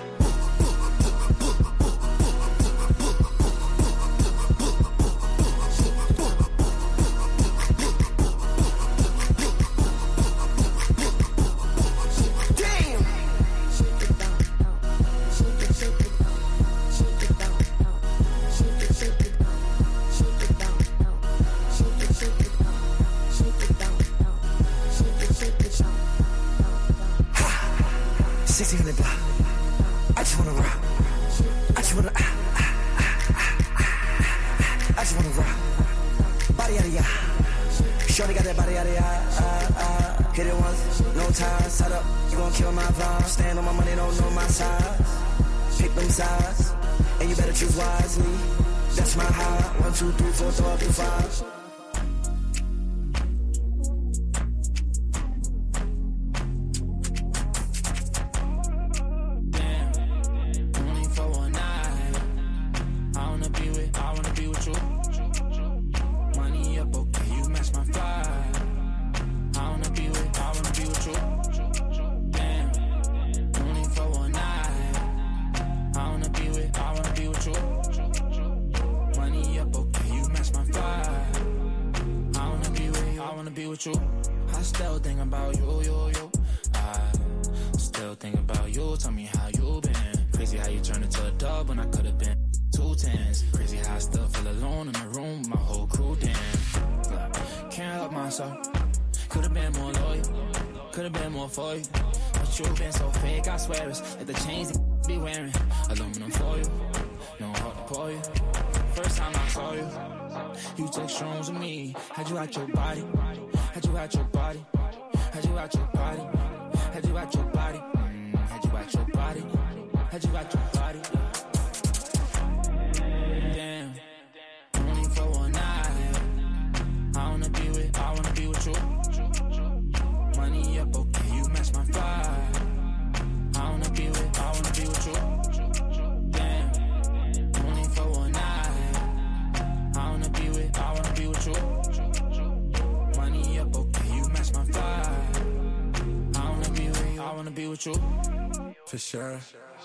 For sure.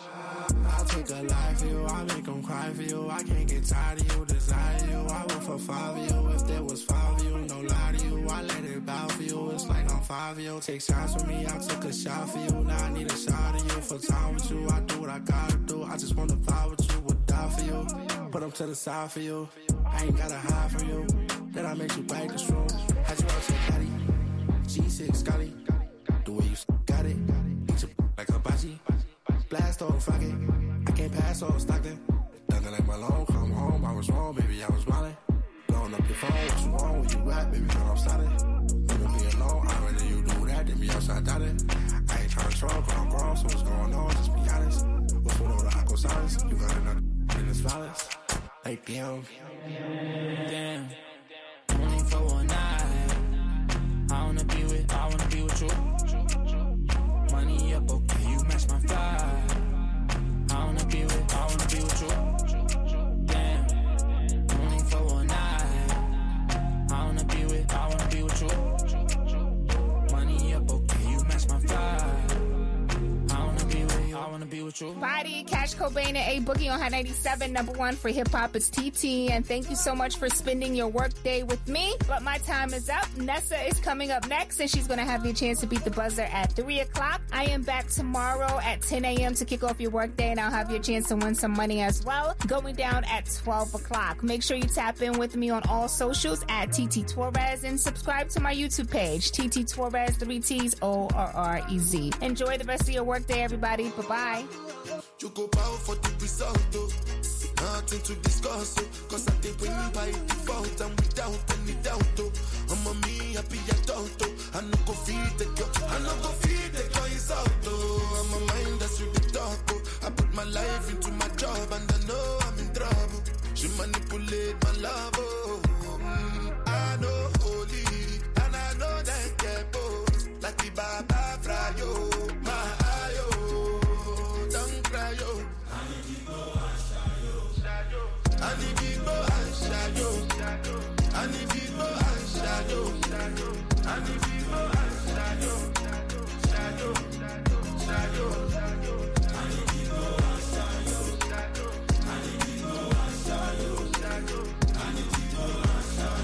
I take a life for you, I make them cry for you. I can't get tired of you, desire you. I work for 5 of you, if there was 5 of you, no lie to you. I let it bow for you, it's like I'm 5 of you. Take shots with me, I took a shot for you. Now I need a shot of you, for time with you. I do what I gotta do, I just wanna vibe with you, would die for you. Put them to the side for you, I ain't gotta hide from you. Then I make you bite the room, had you out your body. G6 Scotty, the way you got it. Eat your like hibachi. Blast on Friday, I can't pass on Stockton. Nothing like my long, come home, I was wrong, baby, I was wildin'. Blowing up your phone, what you want, where you at, baby, girl, I'm starting. Never be alone, I'd rather you do that than be outside dotted. I ain't tryna troll, cause I'm grown, so what's going on, just be honest. What's with all the aqua silence, you got another in this violence. Like, damn. 24 night. I wanna be with you. Money up, okay, you match my fly. I wanna be with you. Damn, 24 night. I wanna be with you. Money up, okay, you match my fly. I wanna be with with you. Body, Cash Cobain, and A Boogie on Hot 97. Number one for hip hop is TT. And thank you so much for spending your work day with me. But my time is up. Nessa is coming up next, and she's going to have the chance to beat the buzzer at 3 o'clock. I am back tomorrow at 10 a.m. to kick off your work day, and I'll have your chance to win some money as well. Going down at 12 o'clock. Make sure you tap in with me on all socials at TT Torres and subscribe to my YouTube page, TT Torres, 3 T's, O-R-R-E-Z. Enjoy the rest of your work day, everybody. Bye-bye. You go power for the result, though. Nothing to discuss, oh. Cause I did win by default and without any doubt, oh. I'm a me, I be adult, oh. I no go feed the girl, I no go feed the girl, it's out, oh. I'm a mind that's with the talk, oh. I put my life into my job and I know I'm in trouble. She manipulate my love, oh. I know holy, and I know that get both. Like the Baba Frayo, my ayo, don't cry, yo. Ani bibo and shadow, ani bibo and shadow, ani bibo and shadow, shadow, shadow, ani bibo and shadow, ani bibo and shadow, ani bibo and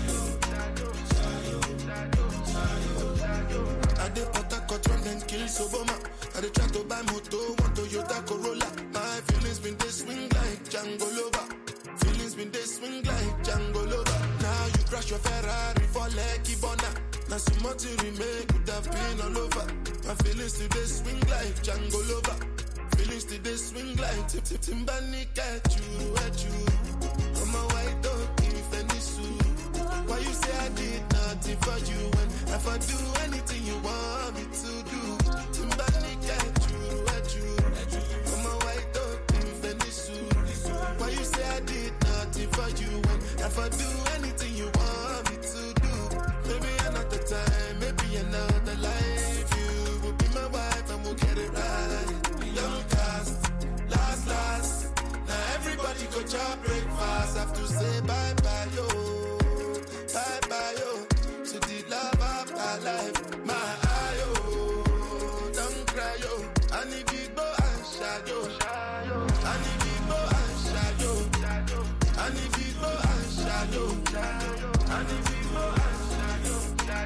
shadow. I dey put a cut run and kill Soboma. I dey try to buy moto, want Toyota Corolla. My feelings been they swing like Django Lover. Feelings been they swing like Django Lover. Now you crash your Ferrari for Lucky Bona. Now so much you remake could have been all over. My feelings today swing like Django Lover. Feelings today swing like Timbani at you. I'm a white dog in Fenisu. Why you say I did nothing for you when if I do anything you want me to do? Timbani at you. I'm a white dog in Fenisu. Why you say I did nothing for you when if I do anything you want me to do? Maybe another time, maybe another life. You will be my wife and we'll get it right. Young cast, last. Now everybody go job breakfast. Have to say bye-bye, yo. Bye-bye, yo. To the love of my life. My eye, yo. Don't cry, yo. I need people and shadow. I need people and shadow. I need people and shadow. I need people and shadow.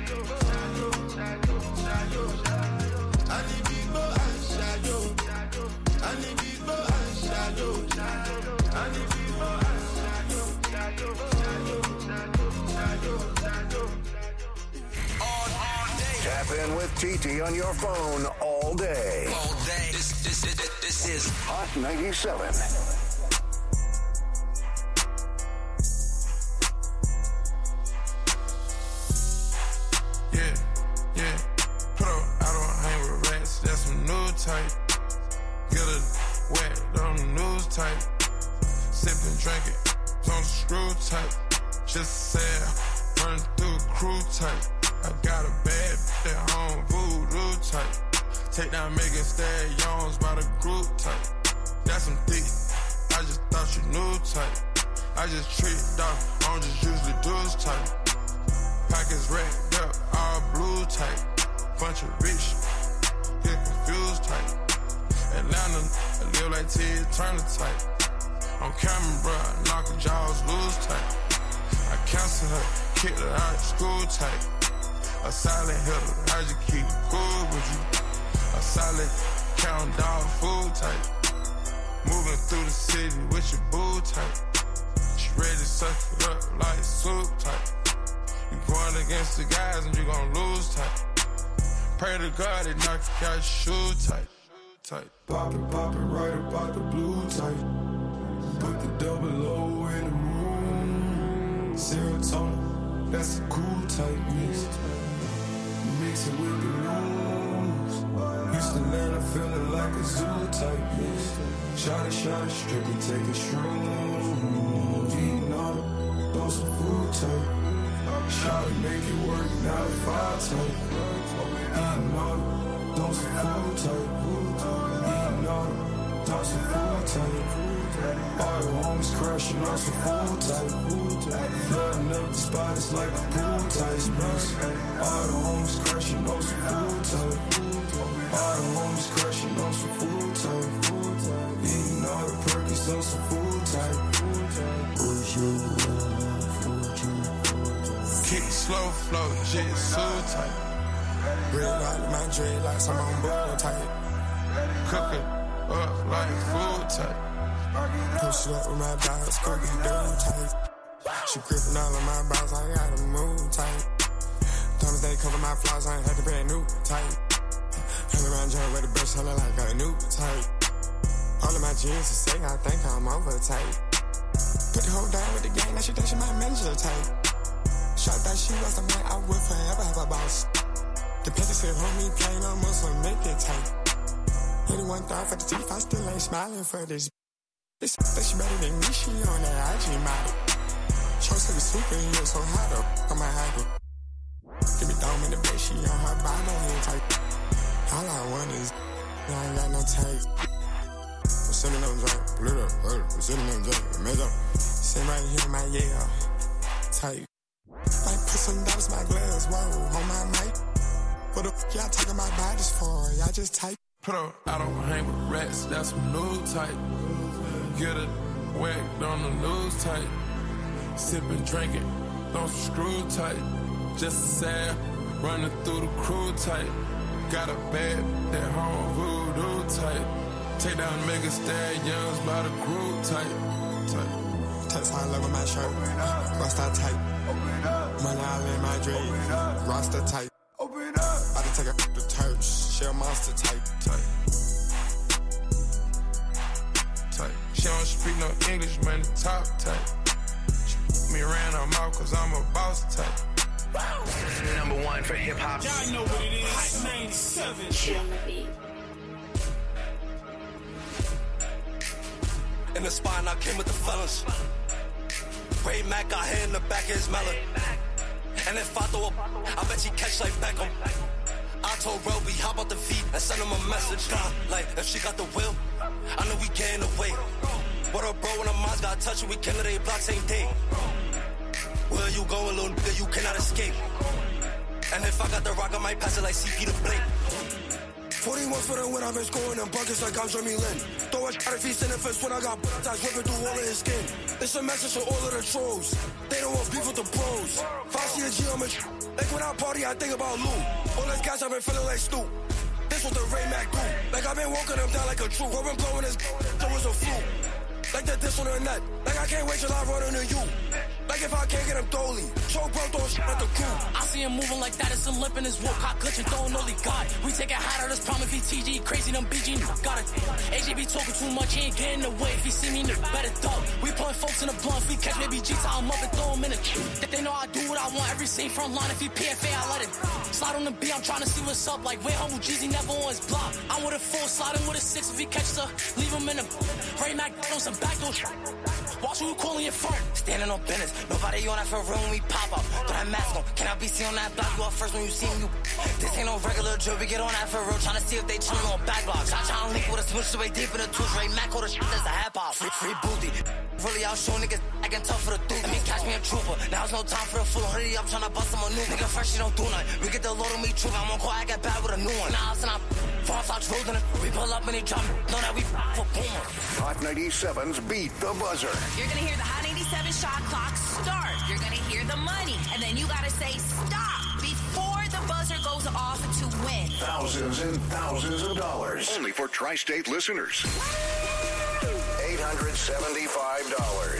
I need people and shadow. I need people and shadow. I need people and shadow. Tap in with TT on your phone all day. All day. This is Hot 97. Yeah. Put up, I don't hang with rats. That's some new type. Get it wet on the news type. Sipping, drinking, on the screw type. Just said, run through the crew type. I got a bad bitch at home, voodoo type. Take down Megan Stallions by the group type. That's some thick, I just thought you knew type. I just tricked off, I don't just usually do this type. Pockets racked up, all blue type. Bunch of rich, get confused type. Atlanta, I live like Ted Turner type. On camera, bruh, knock her jaws loose type. I cancel her, kicked her out of school type. A silent hitter, I just keep cool with you. A solid count dog food type. Moving through the city with your boo type. She ready to suck it up like soup type. You going against the guys and you gon' lose type. Pray to God they knock you out your shoe type. Poppin' right about the blue type. Put the double O in the room. Serotonin, that's a cool type mix. Mix it with the news. Houston, Atlanta, feeling like a zoo type mix. Shot it, strictly take a shroom. Eating all the, those some food type. Shot it, make it work, now the fire type. Eating all the, those some food type. Eating all the, those some food type. All the homies crashing on some food type. Flooding up the spot, it's like a pool type mix. All the homies crashing on some food type. All the homies crashing on some food type. flow, shit so tight. Red light in my dreadlocks, I'm on bull tight. Cooking up like food tight. Push it up with my dogs, cookie dough tight. She gripping all of my balls, I gotta move tight. Thomas they cover my flaws, I ain't had to brand new tight. Hang around John with the brush, I look like a new type. All of my jeans to say, I think I'm over tight. Put the whole down with the gang, now she think she my manager type. Shot that she was a man, I would forever have a boss. The paper said, homie, play no more, so make it tight. 81 thought for the teeth, I still ain't smiling for this. This that she better than me, she on that IG model. Chose to be superhero, so how the f*** am I hiding? Give me dome in the bed, she on her Bible hand type. All I want is, I ain't got no tape. I'm sitting on drink, blue up, I'm sitting on drink, made up. Sitting right here in my type. Like put some dollars in my glass, whoa, on my mic. What the f*** y'all talking about bodies for? Y'all just type. Put up, I don't hang with rats, that's some new type. Get it whacked on the news type. Sipping, drinking, don't screw tight. Just sad, running through the crew tight. Got a bad, that home voodoo type. Take down mega stallions by the crew type. Text high level my shirt, Rasta type. Money all in my dreams, Rasta type. About to take a to church, shell monster type. She don't speak no English, man, the top type. She me around her mouth cause I'm a boss type. Number one for hip hop. Y'all know what it is. Hot 97. In the spine, I came with the fellas. Ray Mac got hair in the back of his melon. And if I throw up, I bet she catch like Beckham. I told Roby, hop out the feet and send him a message. Like, if she got the will, I know we getting away. What up, bro, when the minds got touched and we killing they block same day. Where you going, little nigga, you cannot escape. And if I got the rock, I might pass it like CP to Blake. 41 for the win, I've been scoring in buckets like I'm Jeremy Lin. Throw a shot if he's in the fist when I got bullets ripping through all of his skin. It's a message to all of the trolls. They don't want beef with the pros. Foxy and G on me. Like when I party, I think about Lou. All those guys I've been feeling like Stu. This what the Ray Mac do. Like I've been walking them down like a troop. I've been blowing his there was a fluke. Like that this on the net. Like I can't wait till I run into you. Like if I can't get him Dolly. Choke bro throwing shit at the crew. I see him moving like that, it's a lip in his walk. Hot glitching, throwing only God. We take it hotter, this problem VTG. Crazy, them BG, got it. AJ be talking too much, he ain't getting away. If he see me, better duck. We putting folks in the blunt, we catch baby G, tie him up and throw him in the They know I do what I want, every scene front line. If he PFA, I let it slide on the B, I'm trying to see what's up. Like, where humble Jeezy never on his block. I'm with a 4, sliding with a 6. If he catches her, leave him in the Ray Mac on some backdoor. Watch who you calling your front. Standing on business, nobody on that for real when we pop up. Throw that mask on, can I be seen on that block? You up first when you see me, you. This ain't no regular drill, we get on that for real. Trying to see if they chillin' on back blocks. I try to link with a switch way deep in the tooth. Ray Mac all the shit that's a hap hop. Free booty. Really out showing niggas acting tough for the dude. I mean, catch me a trooper. Now it's no time for the full hoodie. I'm trying to bust him a new nigga. Fresh, you don't do nothing. We get the load on me, true. I'm on call, I get bad with a new one. Nah, it's not. False Fox rolling it. We pull up and he drop. Know that we for boomer. Hot 97's Beat the Buzzer. You're gonna hear the Hot 97 shot clock start. You're gonna hear the money, and then you gotta say stop before the buzzer goes off to win. Thousands and thousands of dollars. Only for tri-state listeners. $875.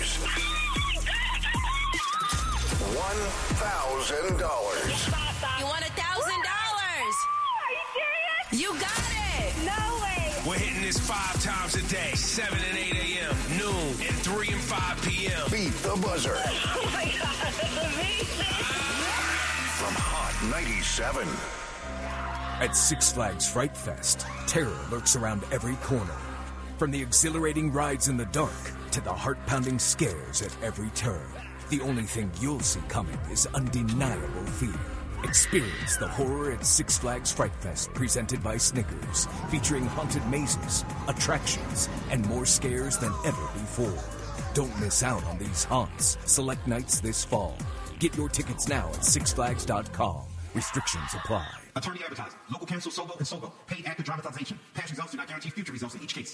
$1,000. You want $1,000? You got it. No way. We're hitting this 5 times a day, 7 and 8 a.m., noon, and 3 and 5 p.m. Beat the Buzzer. Oh my God, that's amazing. From Hot 97. At Six Flags Fright Fest, terror lurks around every corner. From the exhilarating rides in the dark to the heart-pounding scares at every turn, the only thing you'll see coming is undeniable fear. Experience the horror at Six Flags Fright Fest, presented by Snickers, featuring haunted mazes, attractions, and more scares than ever before. Don't miss out on these haunts. Select nights this fall. Get your tickets now at sixflags.com. Restrictions apply. Attorney advertising. Local counsel, Sobo and Sobo. Paid actor dramatization. Past results do not guarantee future results in each case.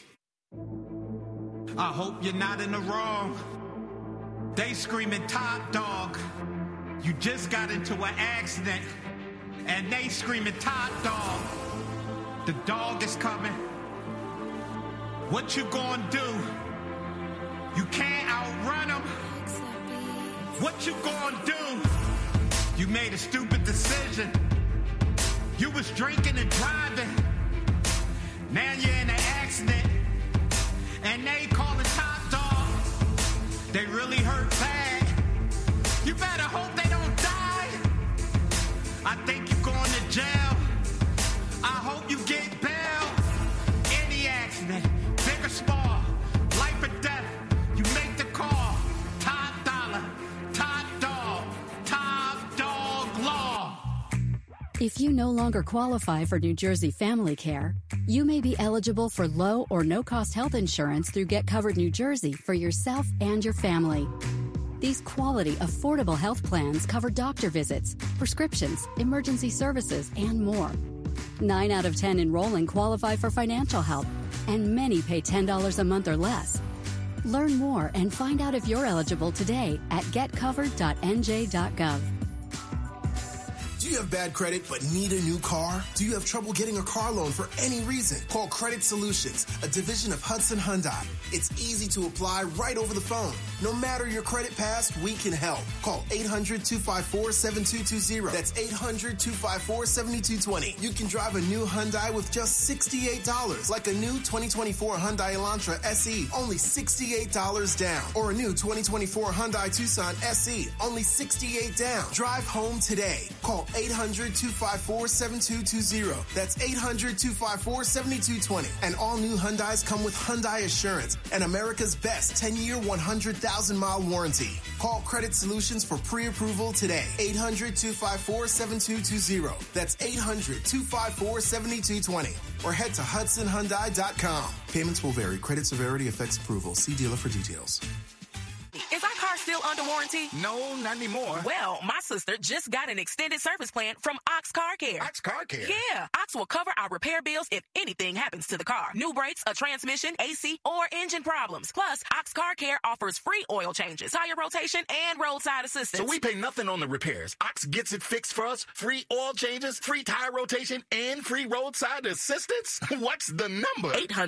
I hope you're not in the wrong. They screaming top dog. You just got into an accident, and they screaming, top dog. The dog is coming. What you gonna do? You can't outrun him. What you gonna do? You made a stupid decision. You was drinking and driving. Now you're in an accident, and they calling top dogs. They really hurt bad. You better hope they don't die. I think you're going to jail. I hope you get bail. Any accident, big or small, life or death, you make the call. Top dollar, top dog law. If you no longer qualify for New Jersey Family Care, you may be eligible for low or no-cost health insurance through Get Covered New Jersey for yourself and your family. These quality, affordable health plans cover doctor visits, prescriptions, emergency services, and more. 9 out of 10 enrolling qualify for financial help, and many pay $10 a month or less. Learn more and find out if you're eligible today at getcovered.nj.gov. Do you have bad credit but need a new car? Do you have trouble getting a car loan for any reason? Call Credit Solutions, a division of Hudson Hyundai. It's easy to apply right over the phone. No matter your credit past, we can help. Call 800-254-7220. That's 800-254-7220. You can drive a new Hyundai with just $68, like a new 2024 Hyundai Elantra SE, only $68 down. Or a new 2024 Hyundai Tucson SE, only $68 down. Drive home today. Call 800-254-7220. That's 800-254-7220. And all new Hyundais come with Hyundai Assurance and America's best 10-year, 100,000-mile warranty. Call Credit Solutions for pre-approval today. 800-254-7220. That's 800-254-7220. Or head to HudsonHyundai.com. Payments will vary. Credit severity affects approval. See dealer for details. Is our car still under warranty? No, not anymore. Well, my sister just got an extended service plan from Ox Car Care. Ox Car Care? Yeah. Ox will cover our repair bills if anything happens to the car. New brakes, a transmission, AC, or engine problems. Plus, Ox Car Care offers free oil changes, tire rotation, and roadside assistance. So we pay nothing on the repairs. Ox gets it fixed for us. Free oil changes, free tire rotation, and free roadside assistance? What's the number?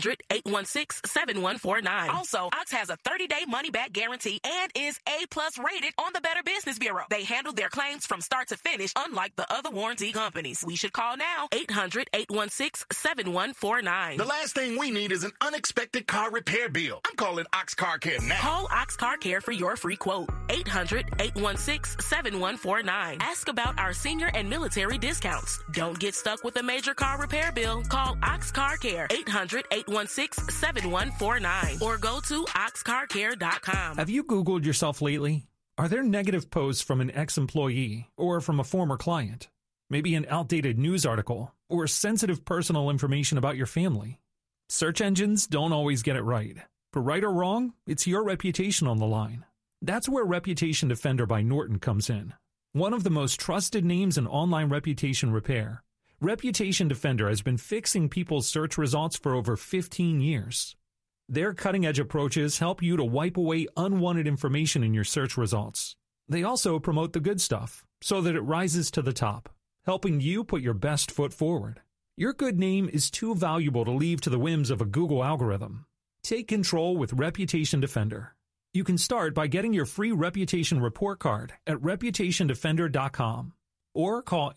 800-816-7149. Also, Ox has a 30-day money-back guarantee and is A+ rated on the Better Business Bureau. They handle their claims from start to finish, unlike the other warranty companies. We should call now. 800-816-7149. The last thing we need is an unexpected car repair bill. I'm calling Ox Car Care now. Call Ox Car Care for your free quote. 800-816-7149. Ask about our senior and military discounts. Don't get stuck with a major car repair bill. Call Ox Car Care. 800-816-7149. Or go to oxcarcare.com. Have you Googled yourself lately? Are there negative posts from an ex-employee or from a former client? Maybe an outdated news article or sensitive personal information about your family? Search engines don't always get it right. For right or wrong, it's your reputation on the line. That's where Reputation Defender by Norton comes in. One of the most trusted names in online reputation repair, Reputation Defender has been fixing people's search results for over 15 years. Their cutting-edge approaches help you to wipe away unwanted information in your search results. They also promote the good stuff so that it rises to the top, helping you put your best foot forward. Your good name is too valuable to leave to the whims of a Google algorithm. Take control with Reputation Defender. You can start by getting your free reputation report card at reputationdefender.com or call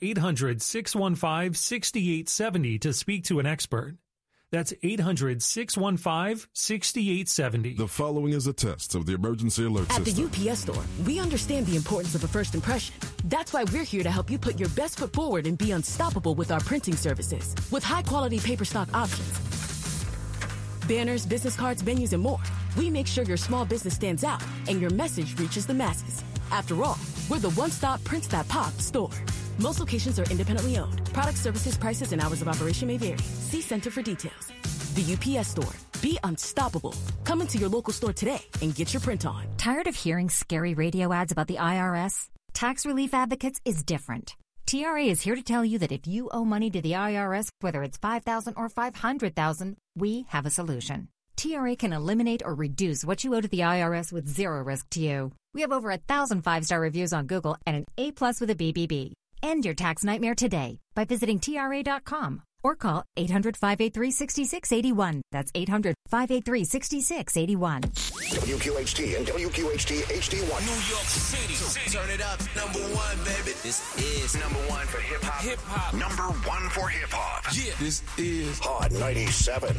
800-615-6870 to speak to an expert. That's 800-615-6870. The following is a test of the emergency alert system. At the UPS Store, we understand the importance of a first impression. That's why we're here to help you put your best foot forward and be unstoppable with our printing services. With high-quality paper stock options, banners, business cards, menus, and more, we make sure your small business stands out and your message reaches the masses. After all, we're the one-stop prints that pop store. Most locations are independently owned. Product, services, prices, and hours of operation may vary. See Center for details. The UPS Store. Be unstoppable. Come into your local store today and get your print on. Tired of hearing scary radio ads about the IRS? Tax Relief Advocates is different. TRA is here to tell you that if you owe money to the IRS, whether it's $5,000 or $500,000, we have a solution. TRA can eliminate or reduce what you owe to the IRS with zero risk to you. We have over 1,000 5-star reviews on Google and an A+ with a BBB. End your tax nightmare today by visiting TRA.com or call 800-583-6681. That's 800-583-6681. WQHT and WQHT HD1. New York City. Turn it up. Number one, baby. This is number one for hip hop. Hip hop. Number one for hip hop. Yeah. This is Hot 97.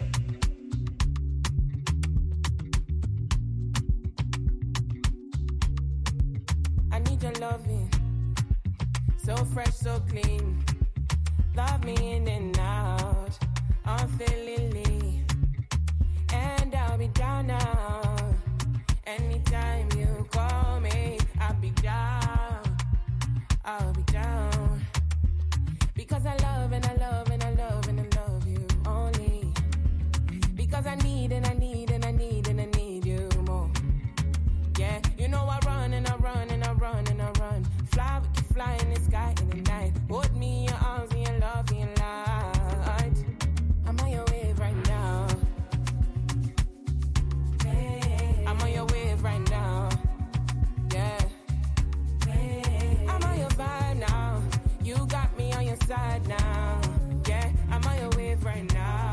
I need your loving. So fresh, so clean. Love me in and out, unfailingly. And I'll be down now. Anytime you call me, I'll be down. I'll be down. Because I love and I love and I love and I love you only. Because I need and I need and I need and I need you more. Yeah, you know I run and I run and I run and I run. Fly, we can fly in the sky in the night. Hold me in your arms and your love and your light. I'm on your wave right now. Hey. I'm on your wave right now. Yeah. Hey. I'm on your vibe now. You got me on your side now. Yeah, I'm on your wave right now.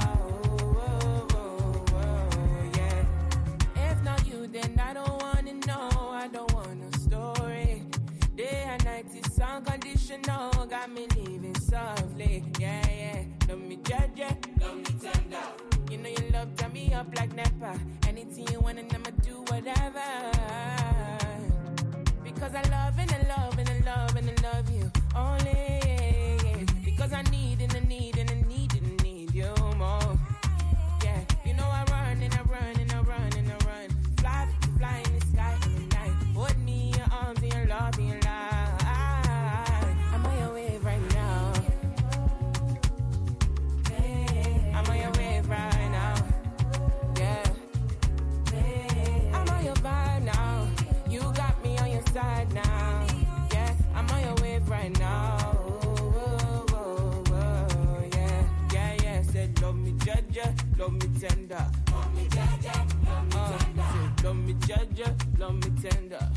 Yeah. If not you, then I don't wanna know. I don't want a story. Day and night is unconditional. Got me living softly. Yeah, yeah. Love me judge, love me tender. You know you love turn me up like Nepa. Anything you want and I'ma do whatever. Because I love and I love and I love and I love you only. Because I need and I need and I need and I need you more. Yeah, you know I run and I run and I run and I run. Fly, fly in the sky in the night. Hold me in your arms and your love and your life. I'm on your wave right now. I'm on your wave right now. Yeah. I'm on your vibe now. You got me on your side now. Yeah, I'm on your wave right now. Yeah, yeah, yeah. Said love me judge, love me tender. Love me judge, love me tender. Love me judge, love me tender.